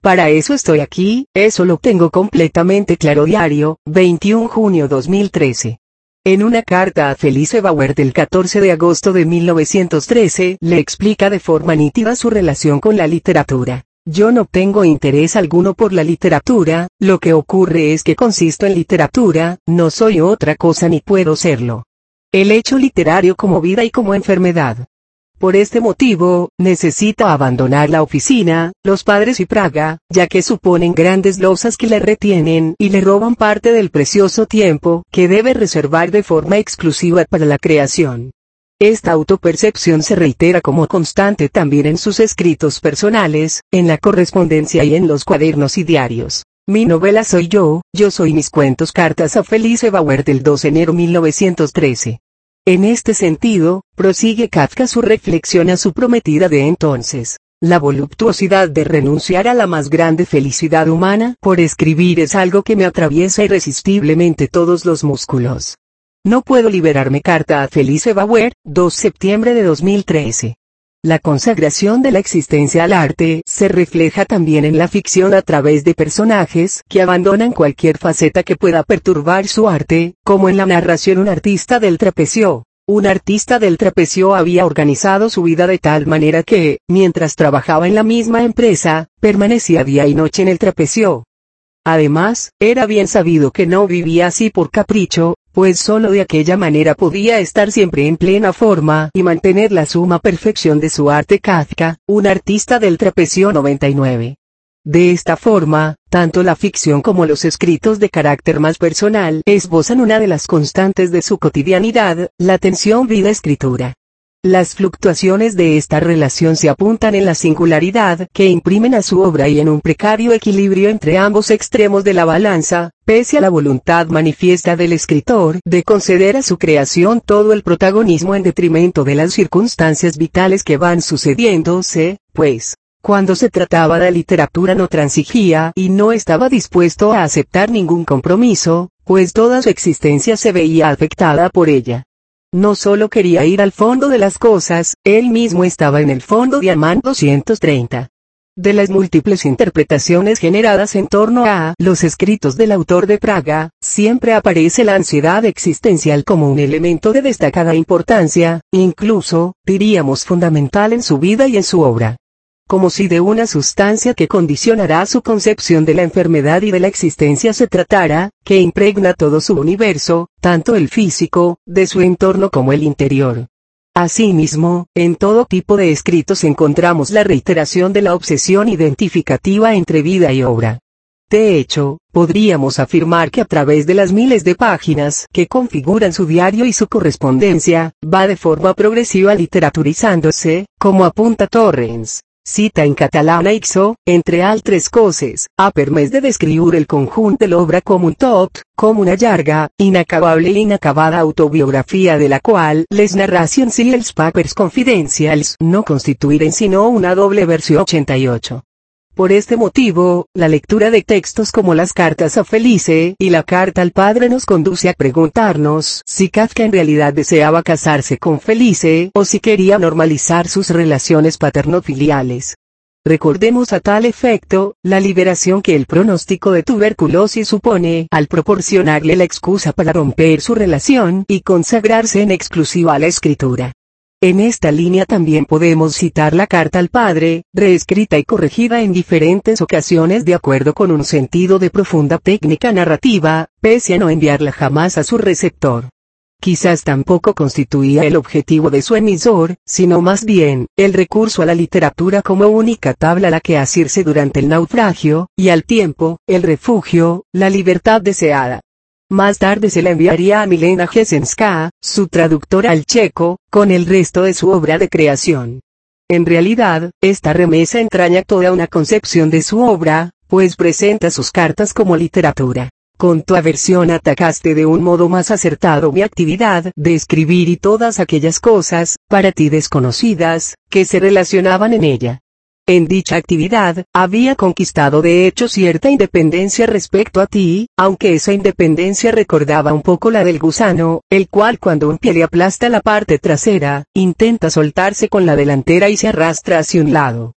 Para eso estoy aquí, eso lo tengo completamente claro. Diario, veintiún de junio de dos mil trece. En una carta a Felice Bauer del catorce de agosto de mil novecientos trece, le explica de forma nítida su relación con la literatura. Yo no tengo interés alguno por la literatura, lo que ocurre es que consisto en literatura, no soy otra cosa ni puedo serlo. El hecho literario como vida y como enfermedad. Por este motivo, necesita abandonar la oficina, los padres y Praga, ya que suponen grandes losas que le retienen y le roban parte del precioso tiempo que debe reservar de forma exclusiva para la creación. Esta autopercepción se reitera como constante también en sus escritos personales, en la correspondencia y en los cuadernos y diarios. Mi novela soy yo, yo soy mis cuentos. Cartas a Felice Bauer del dos de enero de mil novecientos trece. En este sentido, prosigue Kafka su reflexión a su prometida de entonces. La voluptuosidad de renunciar a la más grande felicidad humana por escribir es algo que me atraviesa irresistiblemente todos los músculos. No puedo liberarme. Carta a Felice Bauer, dos de septiembre de dos mil trece. La consagración de la existencia al arte se refleja también en la ficción a través de personajes que abandonan cualquier faceta que pueda perturbar su arte, como en la narración un artista del trapecio. Un artista del trapecio había organizado su vida de tal manera que, mientras trabajaba en la misma empresa, permanecía día y noche en el trapecio. Además, era bien sabido que no vivía así por capricho, pues solo de aquella manera podía estar siempre en plena forma y mantener la suma perfección de su arte. Kafka, un artista del trapecio noventa y nueve. De esta forma, tanto la ficción como los escritos de carácter más personal esbozan una de las constantes de su cotidianidad, la tensión vida-escritura. Las fluctuaciones de esta relación se apuntan en la singularidad que imprimen a su obra y en un precario equilibrio entre ambos extremos de la balanza, pese a la voluntad manifiesta del escritor de conceder a su creación todo el protagonismo en detrimento de las circunstancias vitales que van sucediéndose, pues, cuando se trataba de literatura no transigía y no estaba dispuesto a aceptar ningún compromiso, pues toda su existencia se veía afectada por ella. No solo quería ir al fondo de las cosas, él mismo estaba en el fondo. Diamant doscientos treinta. De las múltiples interpretaciones generadas en torno a los escritos del autor de Praga, siempre aparece la ansiedad existencial como un elemento de destacada importancia, incluso, diríamos fundamental en su vida y en su obra. Como si de una sustancia que condicionará su concepción de la enfermedad y de la existencia se tratara, que impregna todo su universo, tanto el físico, de su entorno como el interior. Asimismo, en todo tipo de escritos encontramos la reiteración de la obsesión identificativa entre vida y obra. De hecho, podríamos afirmar que a través de las miles de páginas que configuran su diario y su correspondencia, va de forma progresiva literaturizándose, como apunta Torrens. Cita en catalana Ixo, entre altres coses, ha permès de descriure el conjunt de l'obra com un tot, com una llarga, inacabable i inacabada autobiografia de la qual les narracions i els papers confidencials no constituiren sino una doble versió. ochenta y ocho. Por este motivo, la lectura de textos como las cartas a Felice y la carta al padre nos conduce a preguntarnos si Kafka en realidad deseaba casarse con Felice o si quería normalizar sus relaciones paterno-filiales. Recordemos a tal efecto, la liberación que el pronóstico de tuberculosis supone al proporcionarle la excusa para romper su relación y consagrarse en exclusiva a la escritura. En esta línea también podemos citar la carta al padre, reescrita y corregida en diferentes ocasiones de acuerdo con un sentido de profunda técnica narrativa, pese a no enviarla jamás a su receptor. Quizás tampoco constituía el objetivo de su emisor, sino más bien, el recurso a la literatura como única tabla a la que asirse durante el naufragio, y al tiempo, el refugio, la libertad deseada. Más tarde se la enviaría a Milena Jesenská, su traductora al checo, con el resto de su obra de creación. En realidad, esta remesa entraña toda una concepción de su obra, pues presenta sus cartas como literatura. Con tu aversión atacaste de un modo más acertado mi actividad de escribir y todas aquellas cosas, para ti desconocidas, que se relacionaban en ella. En dicha actividad, había conquistado de hecho cierta independencia respecto a ti, aunque esa independencia recordaba un poco la del gusano, el cual cuando un pie le aplasta la parte trasera, intenta soltarse con la delantera y se arrastra hacia un lado.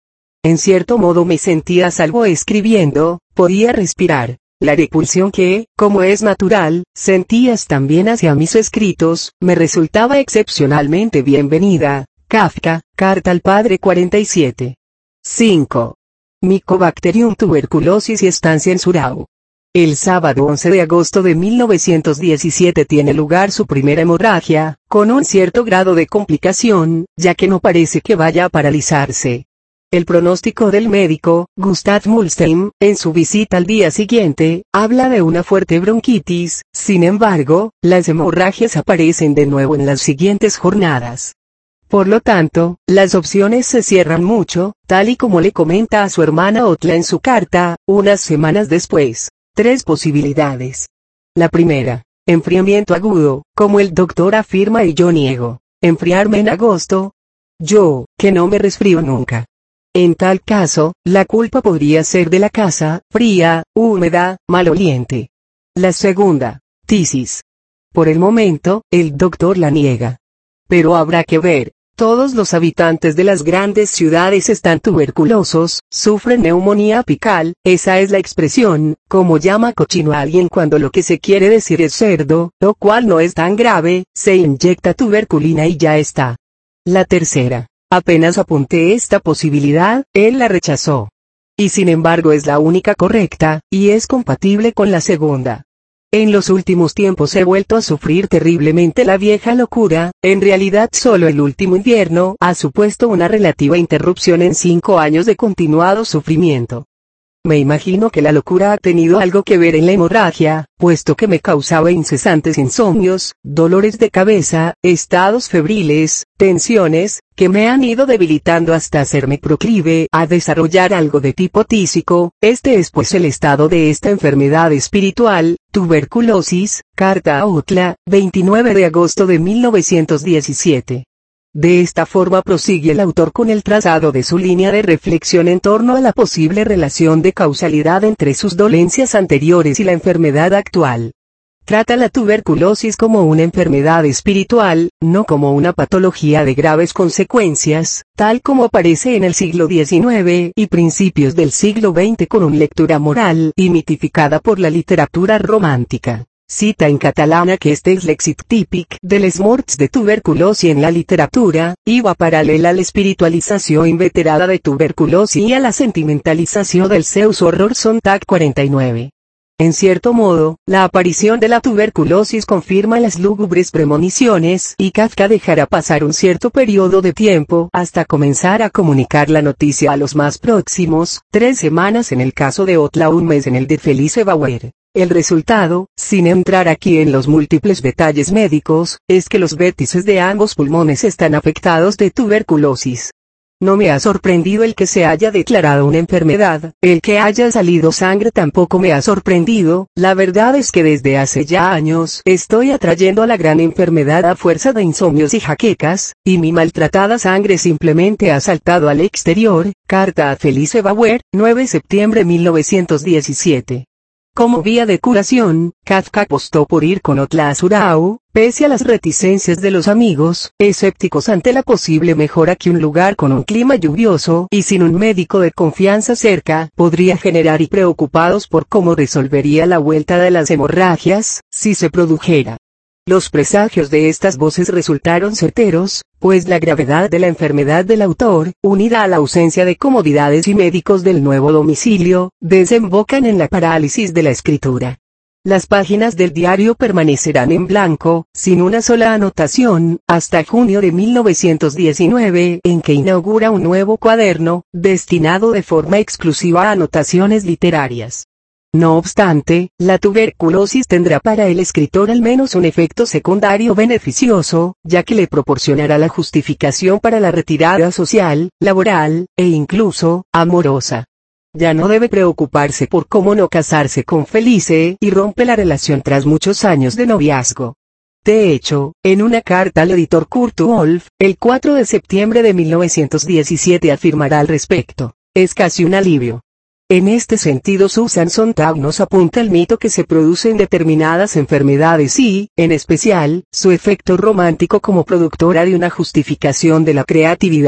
En cierto modo me sentía a salvo escribiendo, podía respirar. La repulsión que, como es natural, sentías también hacia mis escritos, me resultaba excepcionalmente bienvenida. Kafka, Carta al Padre cuarenta y siete. cinco. Mycobacterium tuberculosis y estancia en Surau. El sábado once de agosto de mil novecientos diecisiete tiene lugar su primera hemorragia, con un cierto grado de complicación, ya que no parece que vaya a paralizarse. El pronóstico del médico, Gustav Mulstein, en su visita al día siguiente, habla de una fuerte bronquitis. Sin embargo, las hemorragias aparecen de nuevo en las siguientes jornadas. Por lo tanto, las opciones se cierran mucho, tal y como le comenta a su hermana Otla en su carta, unas semanas después. Tres posibilidades. La primera, enfriamiento agudo, como el doctor afirma y yo niego. Enfriarme en agosto. Yo, que no me resfrío nunca. En tal caso, la culpa podría ser de la casa, fría, húmeda, maloliente. La segunda, tisis. Por el momento, el doctor la niega. Pero habrá que ver. Todos los habitantes de las grandes ciudades están tuberculosos, sufren neumonía apical, esa es la expresión, como llama cochino a alguien cuando lo que se quiere decir es cerdo, lo cual no es tan grave, se inyecta tuberculina y ya está. La tercera. Apenas apunté esta posibilidad, él la rechazó. Y sin embargo es la única correcta, y es compatible con la segunda. En los últimos tiempos he vuelto a sufrir terriblemente la vieja locura, en realidad solo el último invierno ha supuesto una relativa interrupción en cinco años de continuado sufrimiento. Me imagino que la locura ha tenido algo que ver en la hemorragia, puesto que me causaba incesantes insomnios, dolores de cabeza, estados febriles, tensiones, que me han ido debilitando hasta hacerme proclive a desarrollar algo de tipo tísico. Este es pues el estado de esta enfermedad espiritual, tuberculosis. Carta a Otla, veintinueve de agosto de mil novecientos diecisiete. De esta forma prosigue el autor con el trazado de su línea de reflexión en torno a la posible relación de causalidad entre sus dolencias anteriores y la enfermedad actual. Trata la tuberculosis como una enfermedad espiritual, no como una patología de graves consecuencias, tal como aparece en el siglo diecinueve y principios del siglo veinte con una lectura moral y mitificada por la literatura romàntica. Cita en catalán aquest és l'èxit típic de les morts de tuberculosi en la literatura, i va paral·lela a l'espiritualització inveterada de tuberculosi y a la sentimentalització dels seus horrors. Sontag cuarenta y nueve. En cierto modo, la aparición de la tuberculosis confirma las lúgubres premoniciones, y Kafka dejará pasar un cierto periodo de tiempo hasta comenzar a comunicar la noticia a los más próximos, tres semanas en el caso de Otla, un mes en el de Felice Bauer. El resultado, sin entrar aquí en los múltiples detalles médicos, es que los vértices de ambos pulmones están afectados de tuberculosis. No me ha sorprendido el que se haya declarado una enfermedad, el que haya salido sangre tampoco me ha sorprendido. La verdad es que desde hace ya años estoy atrayendo a la gran enfermedad a fuerza de insomnios y jaquecas, y mi maltratada sangre simplemente ha saltado al exterior. Carta a Felice Bauer, nueve de septiembre de mil novecientos diecisiete. Como vía de curación, Kafka apostó por ir con Otla a Surau, pese a las reticencias de los amigos, escépticos ante la posible mejora que un lugar con un clima lluvioso y sin un médico de confianza cerca podría generar y preocupados por cómo resolvería la vuelta de las hemorragias, si se produjera. Los presagios de estas voces resultaron certeros, pues la gravedad de la enfermedad del autor, unida a la ausencia de comodidades y médicos del nuevo domicilio, desembocan en la parálisis de la escritura. Las páginas del diario permanecerán en blanco, sin una sola anotación, hasta junio de mil novecientos diecinueve, en que inaugura un nuevo cuaderno, destinado de forma exclusiva a anotaciones literarias. No obstante, la tuberculosis tendrá para el escritor al menos un efecto secundario beneficioso, ya que le proporcionará la justificación para la retirada social, laboral, e incluso, amorosa. Ya no debe preocuparse por cómo no casarse con Felice, y rompe la relación tras muchos años de noviazgo. De hecho, en una carta al editor Kurt Wolff, el cuatro de septiembre de mil novecientos diecisiete afirmará al respecto: es casi un alivio. En este sentido Susan Sontag nos apunta el mito que se produce en determinadas enfermedades y, en especial, su efecto romántico como productora de una justificación de la creatividad.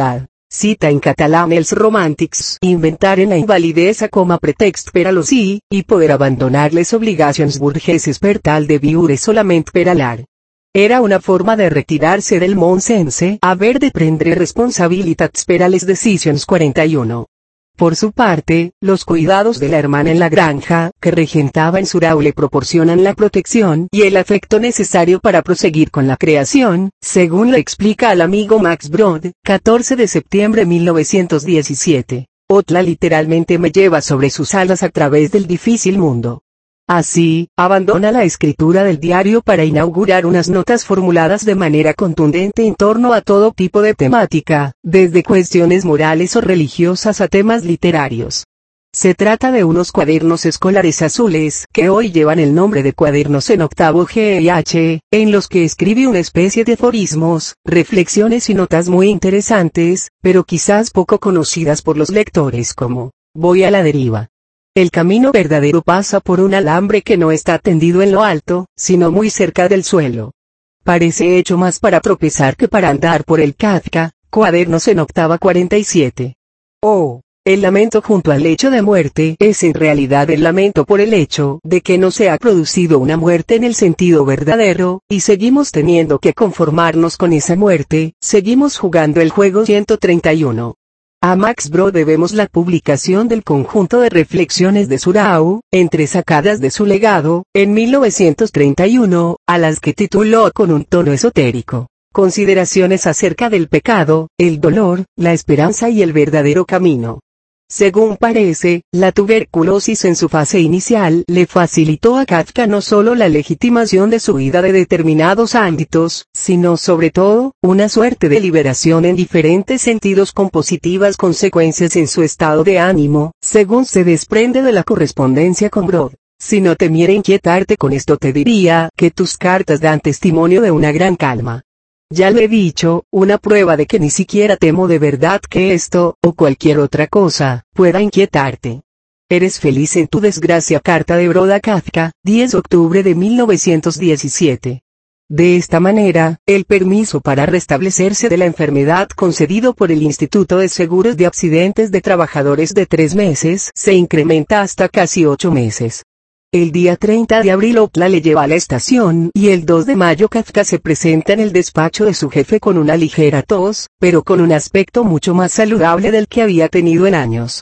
Cita en catalán els romàntics inventaren la invalidesa com a pretext per a l'oci, i poder abandonar les obligacions burgeses per tal de viure solament per a l'art. Era una forma de retirar-se del món sense haver de prendre responsabilitats per a les decisions quaranta y uno. Por su parte, los cuidados de la hermana en la granja, que regentaba en Surao, le proporcionan la protección y el afecto necesario para proseguir con la creación, según le explica al amigo Max Brod, catorce de septiembre de mil novecientos diecisiete. Otla literalmente me lleva sobre sus alas a través del difícil mundo. Así, abandona la escritura del diario para inaugurar unas notas formuladas de manera contundente en torno a todo tipo de temática, desde cuestiones morales o religiosas a temas literarios. Se trata de unos cuadernos escolares azules, que hoy llevan el nombre de cuadernos en octavo G y H, en los que escribe una especie de aforismos, reflexiones y notas muy interesantes, pero quizás poco conocidas por los lectores como, voy a la deriva. El camino verdadero pasa por un alambre que no está tendido en lo alto, sino muy cerca del suelo. Parece hecho más para tropezar que para andar por el Kafka, cuadernos en octava cuarenta y siete. Oh, el lamento junto al lecho de muerte es en realidad el lamento por el hecho de que no se ha producido una muerte en el sentido verdadero, y seguimos teniendo que conformarnos con esa muerte, seguimos jugando el juego ciento treinta y uno. A Max Brod debemos la publicación del conjunto de reflexiones de Surao, entresacadas de su legado, en mil novecientos treinta y uno, a las que tituló con un tono esotérico, Consideraciones acerca del pecado, el dolor, la esperanza y el verdadero camino. Según parece, la tuberculosis en su fase inicial le facilitó a Kafka no solo la legitimación de su vida de determinados ámbitos, sino sobre todo, una suerte de liberación en diferentes sentidos con positivas consecuencias en su estado de ánimo, según se desprende de la correspondencia con Brod. Si no temiera inquietarte con esto, te diría que tus cartas dan testimonio de una gran calma. Ya lo he dicho, una prueba de que ni siquiera temo de verdad que esto, o cualquier otra cosa, pueda inquietarte. Eres feliz en tu desgracia. Carta de Brod a Kafka, diez de octubre de mil novecientos diecisiete. De esta manera, el permiso para restablecerse de la enfermedad concedido por el Instituto de Seguros de Accidentes de Trabajadores de tres meses se incrementa hasta casi ocho meses. El día treinta de abril Otla le lleva a la estación y el dos de mayo Kafka se presenta en el despacho de su jefe con una ligera tos, pero con un aspecto mucho más saludable del que había tenido en años.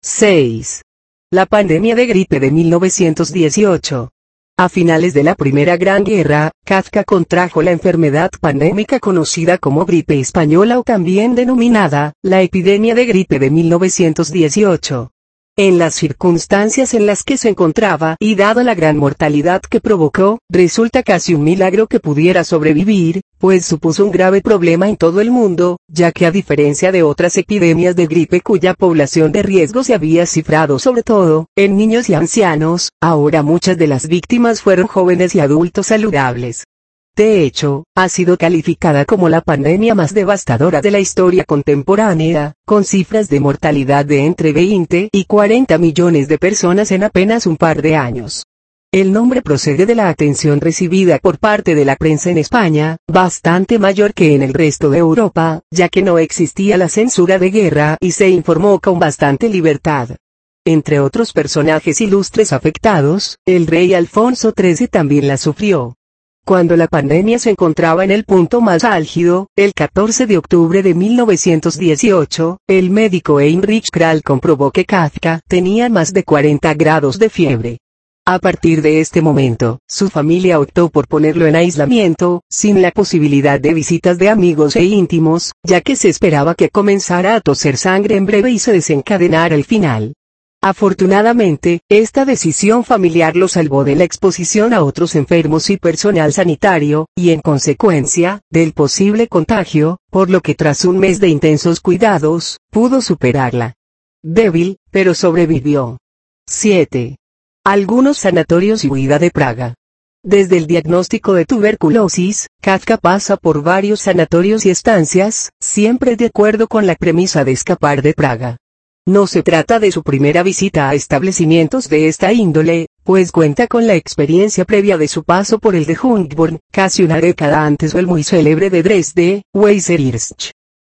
seis. La pandemia de gripe de mil novecientos dieciocho. A finales de la Primera Gran Guerra, Kafka contrajo la enfermedad pandémica conocida como gripe española o también denominada, la epidemia de gripe de mil novecientos dieciocho. En las circunstancias en las que se encontraba y dado la gran mortalidad que provocó, resulta casi un milagro que pudiera sobrevivir, pues supuso un grave problema en todo el mundo, ya que a diferencia de otras epidemias de gripe cuya población de riesgo se había cifrado sobre todo en niños y ancianos, ahora muchas de las víctimas fueron jóvenes y adultos saludables. De hecho, ha sido calificada como la pandemia más devastadora de la historia contemporánea, con cifras de mortalidad de entre veinte y cuarenta millones de personas en apenas un par de años. El nombre procede de la atención recibida por parte de la prensa en España, bastante mayor que en el resto de Europa, ya que no existía la censura de guerra y se informó con bastante libertad. Entre otros personajes ilustres afectados, el rey Alfonso trece también la sufrió. Cuando la pandemia se encontraba en el punto más álgido, el catorce de octubre de mil novecientos dieciocho, el médico Heinrich Kral comprobó que Kafka tenía más de cuarenta grados de fiebre. A partir de este momento, su familia optó por ponerlo en aislamiento, sin la posibilidad de visitas de amigos e íntimos, ya que se esperaba que comenzara a toser sangre en breve y se desencadenara el final. Afortunadamente, esta decisión familiar lo salvó de la exposición a otros enfermos y personal sanitario, y en consecuencia, del posible contagio, por lo que tras un mes de intensos cuidados, pudo superarla. Débil, pero sobrevivió. siete. Algunos sanatorios y huida de Praga. Desde el diagnóstico de tuberculosis, Kafka pasa por varios sanatorios y estancias, siempre de acuerdo con la premisa de escapar de Praga. No se trata de su primera visita a establecimientos de esta índole, pues cuenta con la experiencia previa de su paso por el de Hungborn, casi una década antes o el muy célebre de Dresde, Weißeritsch.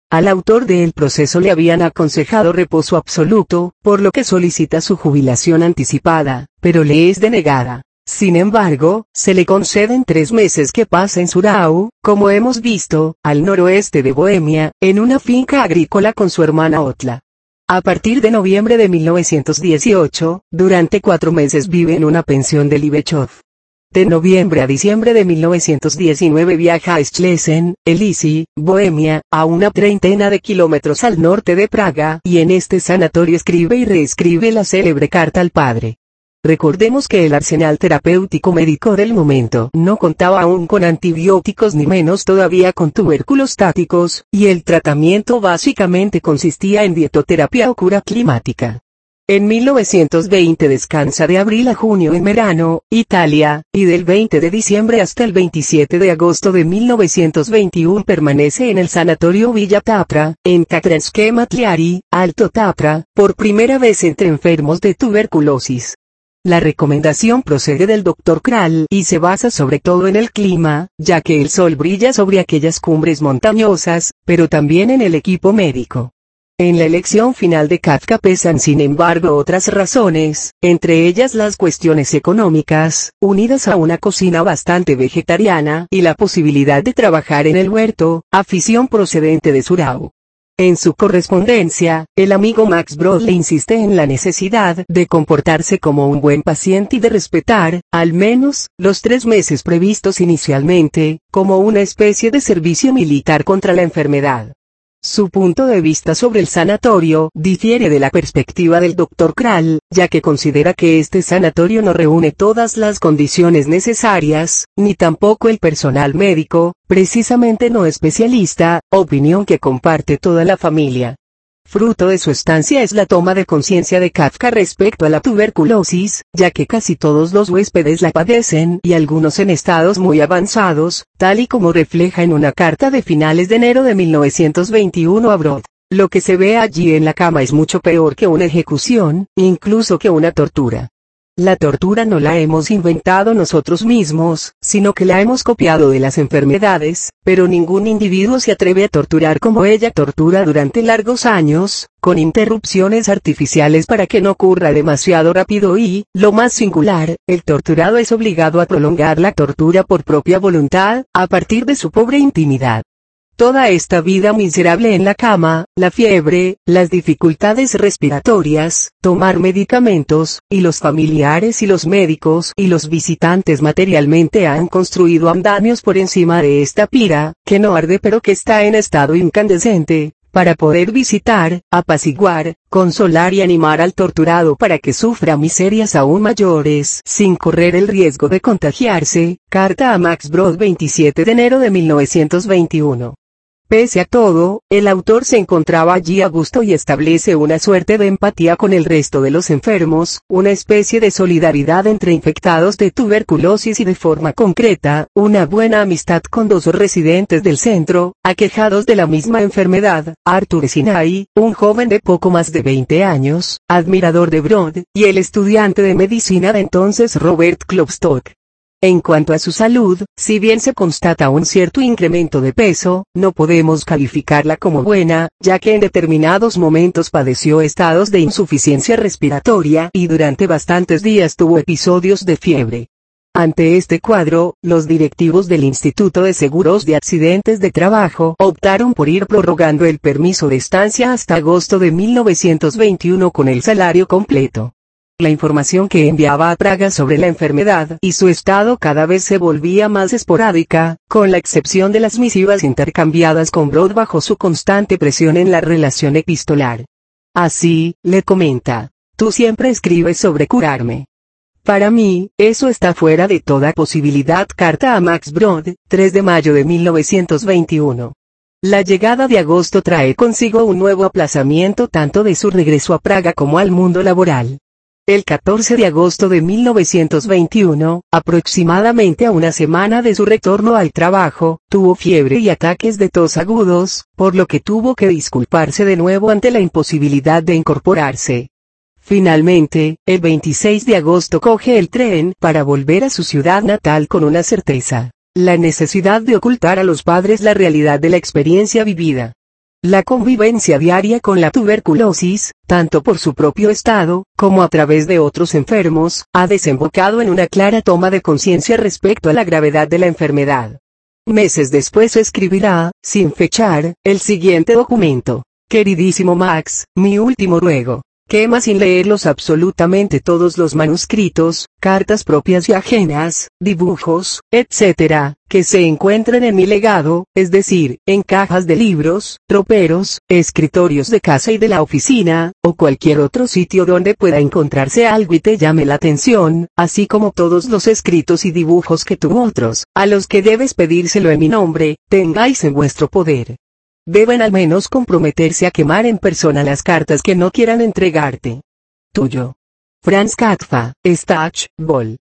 Al autor del proceso le habían aconsejado reposo absoluto, por lo que solicita su jubilación anticipada, pero le es denegada. Sin embargo, se le conceden tres meses que pasa en Surau, como hemos visto, al noroeste de Bohemia, en una finca agrícola con su hermana Otla. A partir de noviembre de mil novecientos dieciocho, durante cuatro meses vive en una pensión de Libechov. De noviembre a diciembre de mil novecientos diecinueve viaja a Schlesien, Elisi, Bohemia, a una treintena de kilómetros al norte de Praga, y en este sanatorio escribe y reescribe la célebre carta al padre. Recordemos que el arsenal terapéutico médico del momento no contaba aún con antibióticos ni menos todavía con tubérculos táticos, y el tratamiento básicamente consistía en dietoterapia o cura climática. En mil novecientos veinte descansa de abril a junio en Merano, Italia, y del veinte de diciembre hasta el veintisiete de agosto de mil novecientos veintiuno permanece en el sanatorio Villa Tapra, en Tatranske Matliari, Alto Tapra, por primera vez entre enfermos de tuberculosis. La recomendación procede del doctor Kral y se basa sobre todo en el clima, ya que el sol brilla sobre aquellas cumbres montañosas, pero también en el equipo médico. En la elección final de Kafka pesan sin embargo otras razones, entre ellas las cuestiones económicas, unidas a una cocina bastante vegetariana y la posibilidad de trabajar en el huerto, afición procedente de Surau. En su correspondencia, el amigo Max Brod le insiste en la necesidad de comportarse como un buen paciente y de respetar, al menos, los tres meses previstos inicialmente, como una especie de servicio militar contra la enfermedad. Su punto de vista sobre el sanatorio difiere de la perspectiva del doctor Kral, ya que considera que este sanatorio no reúne todas las condiciones necesarias, ni tampoco el personal médico, precisamente no especialista, opinión que comparte toda la familia. Fruto de su estancia es la toma de conciencia de Kafka respecto a la tuberculosis, ya que casi todos los huéspedes la padecen y algunos en estados muy avanzados, tal y como refleja en una carta de finales de enero de mil novecientos veintiuno a Brod. Lo que se ve allí en la cama es mucho peor que una ejecución, incluso que una tortura. La tortura no la hemos inventado nosotros mismos, sino que la hemos copiado de las enfermedades, pero ningún individuo se atreve a torturar como ella tortura durante largos años, con interrupciones artificiales para que no ocurra demasiado rápido y, lo más singular, el torturado es obligado a prolongar la tortura por propia voluntad, a partir de su pobre intimidad. Toda esta vida miserable en la cama, la fiebre, las dificultades respiratorias, tomar medicamentos, y los familiares y los médicos y los visitantes materialmente han construido andamios por encima de esta pira, que no arde pero que está en estado incandescente, para poder visitar, apaciguar, consolar y animar al torturado para que sufra miserias aún mayores, sin correr el riesgo de contagiarse. Carta a Max Brod veintisiete de enero de mil novecientos veintiuno. Pese a todo, el autor se encontraba allí a gusto y establece una suerte de empatía con el resto de los enfermos, una especie de solidaridad entre infectados de tuberculosis y de forma concreta, una buena amistad con dos residentes del centro, aquejados de la misma enfermedad, Arthur Sinai, un joven de poco más de veinte años, admirador de Brod, y el estudiante de medicina de entonces Robert Klopstock. En cuanto a su salud, si bien se constata un cierto incremento de peso, no podemos calificarla como buena, ya que en determinados momentos padeció estados de insuficiencia respiratoria y durante bastantes días tuvo episodios de fiebre. Ante este cuadro, los directivos del Instituto de Seguros de Accidentes de Trabajo optaron por ir prorrogando el permiso de estancia hasta agosto de mil novecientos veintiuno con el salario completo. La información que enviaba a Praga sobre la enfermedad y su estado cada vez se volvía más esporádica, con la excepción de las misivas intercambiadas con Brod bajo su constante presión en la relación epistolar. Así, le comenta, tú siempre escribes sobre curarme. Para mí, eso está fuera de toda posibilidad. Carta a Max Brod, tres de mayo de mil novecientos veintiuno. La llegada de agosto trae consigo un nuevo aplazamiento tanto de su regreso a Praga como al mundo laboral. El catorce de agosto de mil novecientos veintiuno, aproximadamente a una semana de su retorno al trabajo, tuvo fiebre y ataques de tos agudos, por lo que tuvo que disculparse de nuevo ante la imposibilidad de incorporarse. Finalmente, el veintiséis de agosto coge el tren para volver a su ciudad natal con una certeza: la necesidad de ocultar a los padres la realidad de la experiencia vivida. La convivencia diaria con la tuberculosis, tanto por su propio estado, como a través de otros enfermos, ha desembocado en una clara toma de conciencia respecto a la gravedad de la enfermedad. Meses después escribirá, sin fechar, el siguiente documento. Queridísimo Max, mi último ruego. Quema sin leerlos absolutamente todos los manuscritos, cartas propias y ajenas, dibujos, etcétera, que se encuentren en mi legado, es decir, en cajas de libros, troperos, escritorios de casa y de la oficina, o cualquier otro sitio donde pueda encontrarse algo y te llame la atención, así como todos los escritos y dibujos que tú otros, a los que debes pedírselo en mi nombre, tengáis en vuestro poder. Deben al menos comprometerse a quemar en persona las cartas que no quieran entregarte. Tuyo. Franz Kafka, Stach, Vol.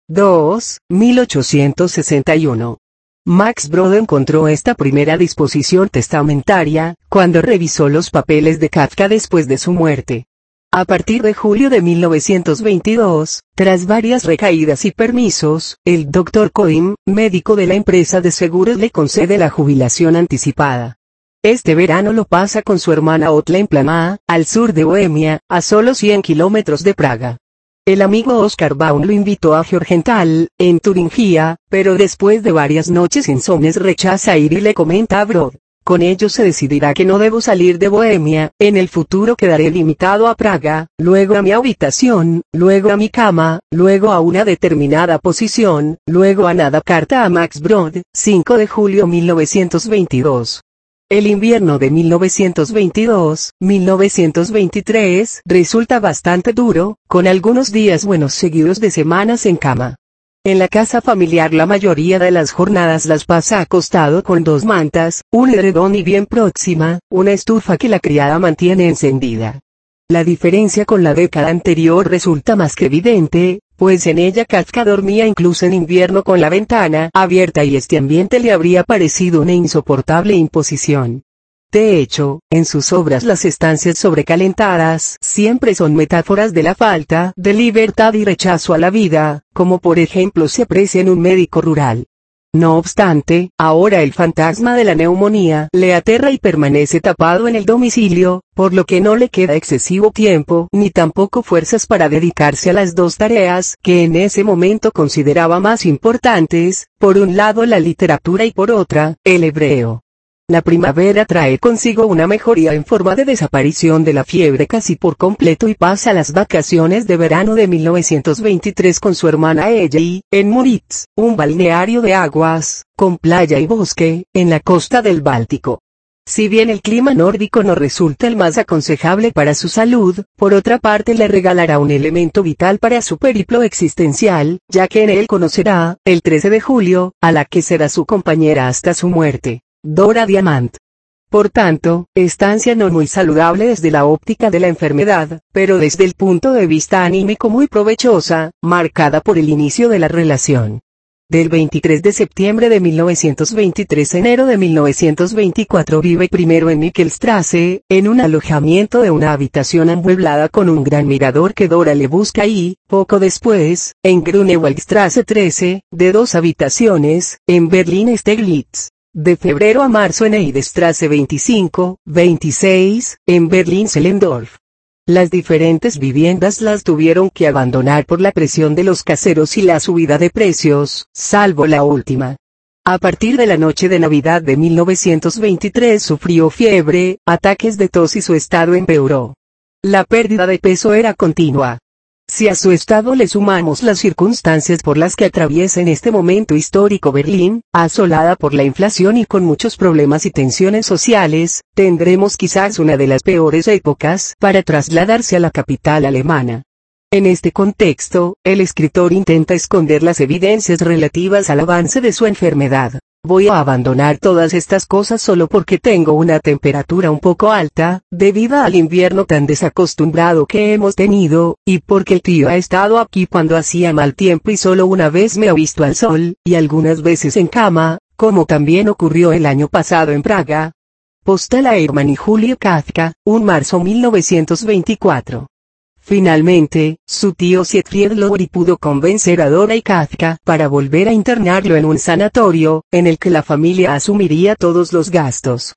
dos, mil ochocientos sesenta y uno. Max Brod encontró esta primera disposición testamentaria, cuando revisó los papeles de Kafka después de su muerte. A partir de julio de mil novecientos veintidós, tras varias recaídas y permisos, el doctor Coim, médico de la empresa de seguros, le concede la jubilación anticipada. Este verano lo pasa con su hermana Otla en Plamá, al sur de Bohemia, a solo cien kilómetros de Praga. El amigo Oscar Baum lo invitó a Georgenthal, en Turingia, pero después de varias noches insomnes rechaza ir y le comenta a Brod. Con ello se decidirá que no debo salir de Bohemia, en el futuro quedaré limitado a Praga, luego a mi habitación, luego a mi cama, luego a una determinada posición, luego a nada. Carta a Max Brod, cinco de julio mil novecientos veintidós. El invierno de mil novecientos veintidós a mil novecientos veintitrés resulta bastante duro, con algunos días buenos seguidos de semanas en cama. En la casa familiar la mayoría de las jornadas las pasa acostado con dos mantas, un edredón y bien próxima, una estufa que la criada mantiene encendida. La diferencia con la década anterior resulta más que evidente, pues en ella Kafka dormía incluso en invierno con la ventana abierta y este ambiente le habría parecido una insoportable imposición. De hecho, en sus obras las estancias sobrecalentadas siempre son metáforas de la falta de libertad y rechazo a la vida, como por ejemplo se aprecia en Un médico rural. No obstante, ahora el fantasma de la neumonía le aterra y permanece tapado en el domicilio, por lo que no le queda excesivo tiempo ni tampoco fuerzas para dedicarse a las dos tareas que en ese momento consideraba más importantes, por un lado la literatura y por otra, el hebreo. La primavera trae consigo una mejoría en forma de desaparición de la fiebre casi por completo y pasa las vacaciones de verano de mil novecientos veintitrés con su hermana Ellie, en Müritz, un balneario de aguas, con playa y bosque, en la costa del Báltico. Si bien el clima nórdico no resulta el más aconsejable para su salud, por otra parte le regalará un elemento vital para su periplo existencial, ya que en él conocerá, el trece de julio, a la que será su compañera hasta su muerte. Dora Diamant. Por tanto, estancia no muy saludable desde la óptica de la enfermedad, pero desde el punto de vista anímico muy provechosa, marcada por el inicio de la relación. Del veintitrés de septiembre de mil novecientos veintitrés a enero de mil novecientos veinticuatro vive primero en Mikkelstrasse, en un alojamiento de una habitación amueblada con un gran mirador que Dora le busca y, poco después, en Grunewaldstrasse trece, de dos habitaciones, en Berlín-Steglitz. De febrero a marzo en Heidestrasse veinticinco, veintiséis, en Berlín-Sellendorf. Las diferentes viviendas las tuvieron que abandonar por la presión de los caseros y la subida de precios, salvo la última. A partir de la noche de Navidad de mil novecientos veintitrés sufrió fiebre, ataques de tos y su estado empeoró. La pérdida de peso era continua. Si a su estado le sumamos las circunstancias por las que atraviesa en este momento histórico Berlín, asolada por la inflación y con muchos problemas y tensiones sociales, tendremos quizás una de las peores épocas para trasladarse a la capital alemana. En este contexto, el escritor intenta esconder las evidencias relativas al avance de su enfermedad. Voy a abandonar todas estas cosas solo porque tengo una temperatura un poco alta, debido al invierno tan desacostumbrado que hemos tenido, y porque el tío ha estado aquí cuando hacía mal tiempo y solo una vez me ha visto al sol, y algunas veces en cama, como también ocurrió el año pasado en Praga. Postal a Hermann y Julio Kafka, un marzo mil novecientos veinticuatro. Finalmente, su tío Siegfried Lowry pudo convencer a Dora y Kafka para volver a internarlo en un sanatorio, en el que la familia asumiría todos los gastos.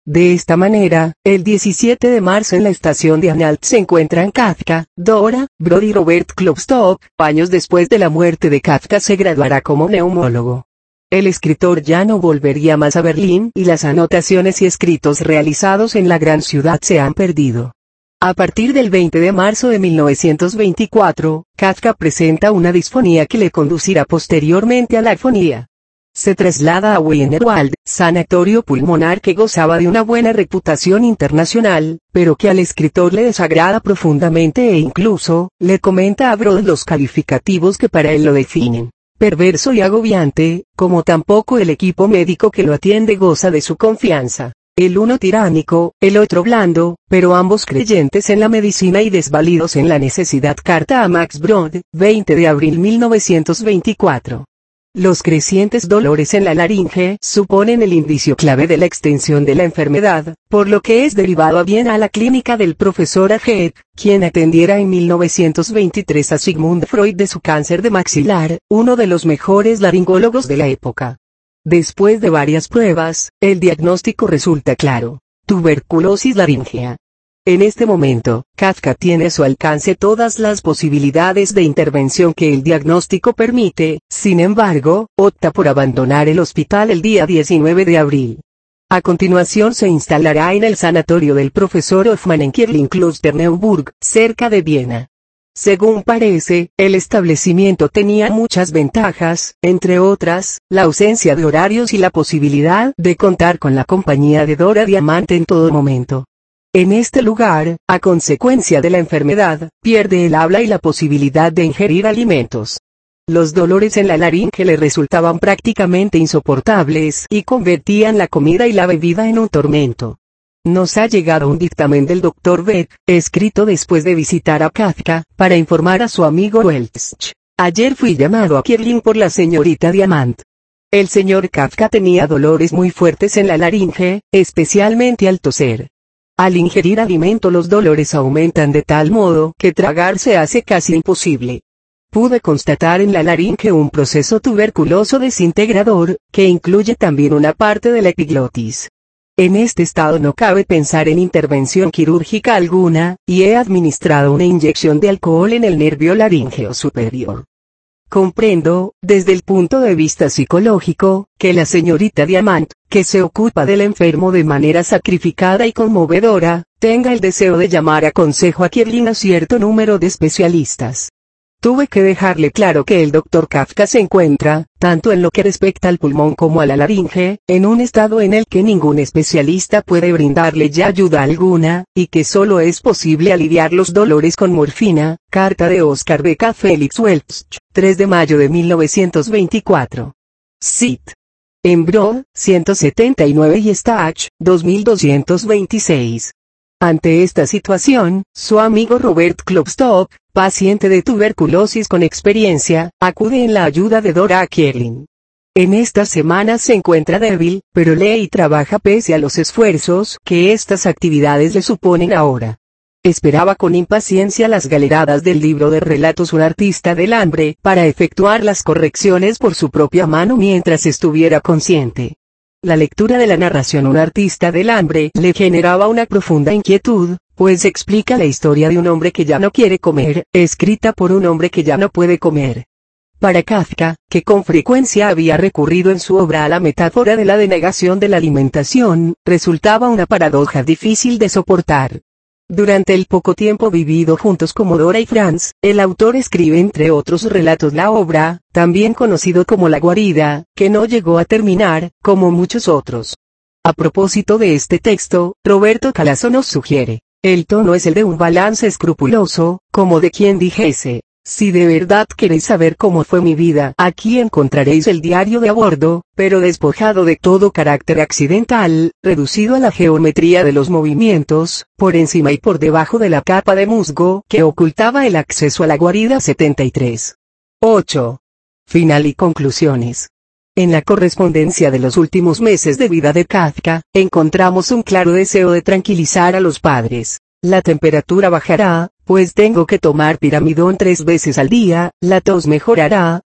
De esta manera, el diecisiete de marzo en la estación de Anhalt se encuentran Kafka, Dora, Brod y Robert Klopstock. Años después de la muerte de Kafka se graduará como neumólogo. El escritor ya no volvería más a Berlín y las anotaciones y escritos realizados en la gran ciudad se han perdido. A partir del veinte de marzo de mil novecientos veinticuatro, Kafka presenta una disfonía que le conducirá posteriormente a la afonía. Se traslada a Wienerwald, sanatorio pulmonar que gozaba de una buena reputación internacional, pero que al escritor le desagrada profundamente e incluso, le comenta a Brod los calificativos que para él lo definen: perverso y agobiante, como tampoco el equipo médico que lo atiende goza de su confianza. El uno tiránico, el otro blando, pero ambos creyentes en la medicina y desvalidos en la necesidad. Carta a Max Brod, veinte de abril mil novecientos veinticuatro. Los crecientes dolores en la laringe suponen el indicio clave de la extensión de la enfermedad, por lo que es derivado a Viena a la clínica del profesor Aget, quien atendiera en mil novecientos veintitrés a Sigmund Freud de su cáncer de maxilar, uno de los mejores laringólogos de la época. Después de varias pruebas, el diagnóstico resulta claro: tuberculosis laríngea. En este momento, Kafka tiene a su alcance todas las posibilidades de intervención que el diagnóstico permite. Sin embargo, opta por abandonar el hospital el día diecinueve de abril. A continuación se instalará en el sanatorio del profesor Hoffmann en Kirling-Klosterneuburg, cerca de Viena. Según parece, el establecimiento tenía muchas ventajas, entre otras, la ausencia de horarios y la posibilidad de contar con la compañía de Dora Diamante en todo momento. En este lugar, a consecuencia de la enfermedad, pierde el habla y la posibilidad de ingerir alimentos. Los dolores en la laringe le resultaban prácticamente insoportables y convertían la comida y la bebida en un tormento. Nos ha llegado un dictamen del doctor Beck, escrito después de visitar a Kafka, para informar a su amigo Weltsch: ayer fui llamado a Kirling por la señorita Diamant. El señor Kafka tenía dolores muy fuertes en la laringe, especialmente al toser. Al ingerir alimento los dolores aumentan de tal modo que tragar se hace casi imposible. Pude constatar en la laringe un proceso tuberculoso desintegrador, que incluye también una parte de la epiglotis. En este estado no cabe pensar en intervención quirúrgica alguna, y he administrado una inyección de alcohol en el nervio laríngeo superior. Comprendo, desde el punto de vista psicológico, que la señorita Diamant, que se ocupa del enfermo de manera sacrificada y conmovedora, tenga el deseo de llamar a consejo a Kirling a cierto número de especialistas. Tuve que dejarle claro que el doctor Kafka se encuentra, tanto en lo que respecta al pulmón como a la laringe, en un estado en el que ningún especialista puede brindarle ya ayuda alguna, y que solo es posible aliviar los dolores con morfina. Carta de Oscar Beck a Felix Weltsch, tres de mayo de mil novecientos veinticuatro. Cit. En Brod, ciento setenta y nueve y Stach, dos mil doscientos veintiséis. Ante esta situación, su amigo Robert Klopstock, paciente de tuberculosis con experiencia, acude en la ayuda de Dora Kirling. En estas semanas se encuentra débil, pero lee y trabaja pese a los esfuerzos que estas actividades le suponen ahora. Esperaba con impaciencia las galeradas del libro de relatos Un artista del hambre, para efectuar las correcciones por su propia mano mientras estuviera consciente. La lectura de la narración Un artista del hambre le generaba una profunda inquietud, pues explica la historia de un hombre que ya no quiere comer, escrita por un hombre que ya no puede comer. Para Kafka, que con frecuencia había recurrido en su obra a la metáfora de la denegación de la alimentación, resultaba una paradoja difícil de soportar. Durante el poco tiempo vivido juntos como Dora y Franz, el autor escribe entre otros relatos la obra, también conocido como La guarida, que no llegó a terminar, como muchos otros. A propósito de este texto, Roberto Calasso nos sugiere: el tono es el de un balance escrupuloso, como de quien dijese: si de verdad queréis saber cómo fue mi vida, aquí encontraréis el diario de a bordo, pero despojado de todo carácter accidental, reducido a la geometría de los movimientos, por encima y por debajo de la capa de musgo que ocultaba el acceso a la guarida setenta y tres. ocho. Final y conclusiones. En la correspondencia de los últimos meses de vida de Kafka, encontramos un claro deseo de tranquilizar a los padres. La temperatura bajará, pues tengo que tomar piramidón tres veces al día, la tos mejorará,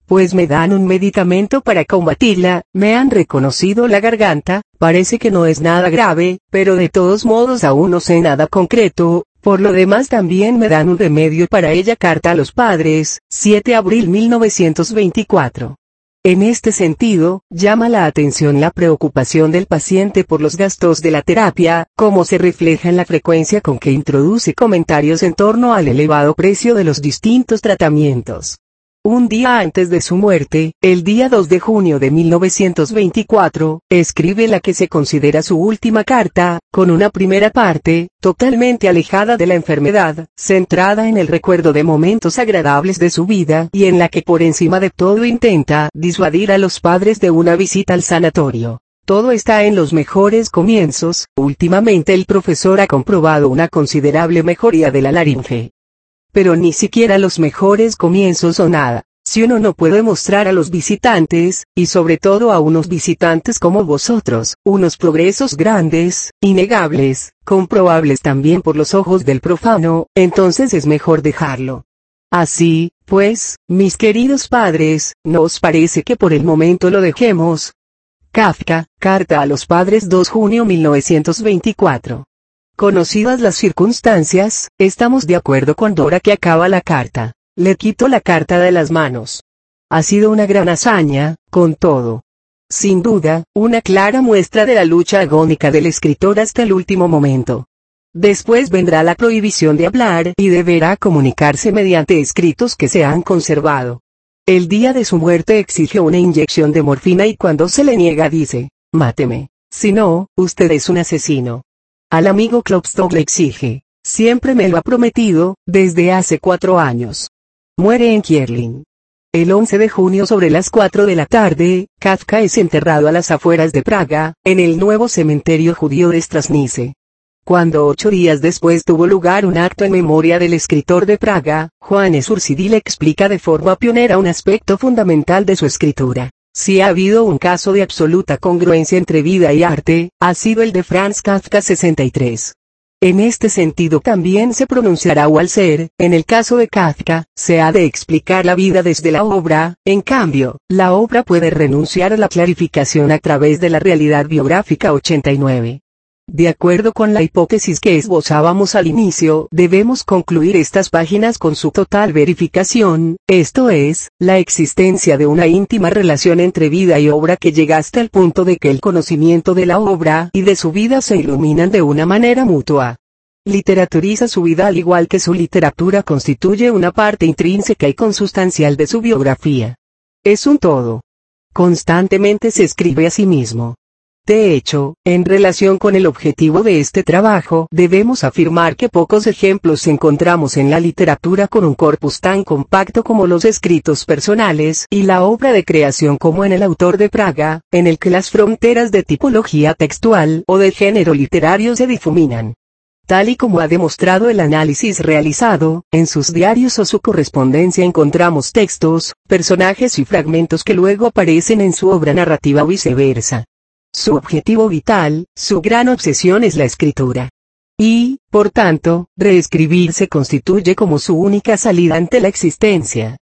pues me dan un medicamento para combatirla, me han reconocido la garganta, parece que no es nada grave, pero de todos modos aún no sé nada concreto, por lo demás también me dan un remedio para ella. Carta a los padres, siete de abril mil novecientos veinticuatro. En este sentido, llama la atención la preocupación del paciente por los gastos de la terapia, como se refleja en la frecuencia con que introduce comentarios en torno al elevado precio de los distintos tratamientos. Un día antes de su muerte, el día dos de junio de mil novecientos veinticuatro, escribe la que se considera su última carta, con una primera parte, totalmente alejada de la enfermedad, centrada en el recuerdo de momentos agradables de su vida y en la que por encima de todo intenta disuadir a los padres de una visita al sanatorio. Todo está en los mejores comienzos. Últimamente el profesor ha comprobado una considerable mejoría de la laringe. Pero ni siquiera los mejores comienzos o nada. Si uno no puede mostrar a los visitantes, y sobre todo a unos visitantes como vosotros, unos progresos grandes, innegables, comprobables también por los ojos del profano, entonces es mejor dejarlo. Así, pues, mis queridos padres, ¿no os parece que por el momento lo dejemos? Kafka, Carta a los padres, dos de junio mil novecientos veinticuatro. Conocidas las circunstancias, estamos de acuerdo con Dora que acaba la carta. Le quito la carta de las manos. Ha sido una gran hazaña, con todo. Sin duda, una clara muestra de la lucha agónica del escritor hasta el último momento. Después vendrá la prohibición de hablar y deberá comunicarse mediante escritos que se han conservado. El día de su muerte exige una inyección de morfina y cuando se le niega dice, máteme. Si no, usted es un asesino. Al amigo Klopstock le exige, siempre me lo ha prometido, desde hace cuatro años. Muere en Kierlin. El once de junio sobre las cuatro de la tarde, Kafka es enterrado a las afueras de Praga, en el nuevo cementerio judío de Strasnice. Cuando ocho días después tuvo lugar un acto en memoria del escritor de Praga, Juan Sursidil explica de forma pionera un aspecto fundamental de su escritura. Si ha habido un caso de absoluta congruencia entre vida y arte, ha sido el de Franz Kafka sesenta y tres. En este sentido también se pronunciará Walser. En el caso de Kafka, se ha de explicar la vida desde la obra, en cambio, la obra puede renunciar a la clarificación a través de la realidad biográfica. ochenta y nueve. De acuerdo con la hipótesis que esbozábamos al inicio, debemos concluir estas páginas con su total verificación, esto es, la existencia de una íntima relación entre vida y obra que llega hasta el punto de que el conocimiento de la obra y de su vida se iluminan de una manera mutua. Literaturiza su vida al igual que su literatura constituye una parte intrínseca y consustancial de su biografía. Es un todo. Constantemente se escribe a sí mismo. De hecho, en relación con el objetivo de este trabajo, debemos afirmar que pocos ejemplos encontramos en la literatura con un corpus tan compacto como los escritos personales y la obra de creación como en el autor de Praga, en el que las fronteras de tipología textual o de género literario se difuminan. Tal y como ha demostrado el análisis realizado, en sus diarios o su correspondencia encontramos textos, personajes y fragmentos que luego aparecen en su obra narrativa o viceversa. Su objetivo vital, su gran obsesión es la escritura. Y, por tanto, reescribirse constituye como su única salida ante la existencia.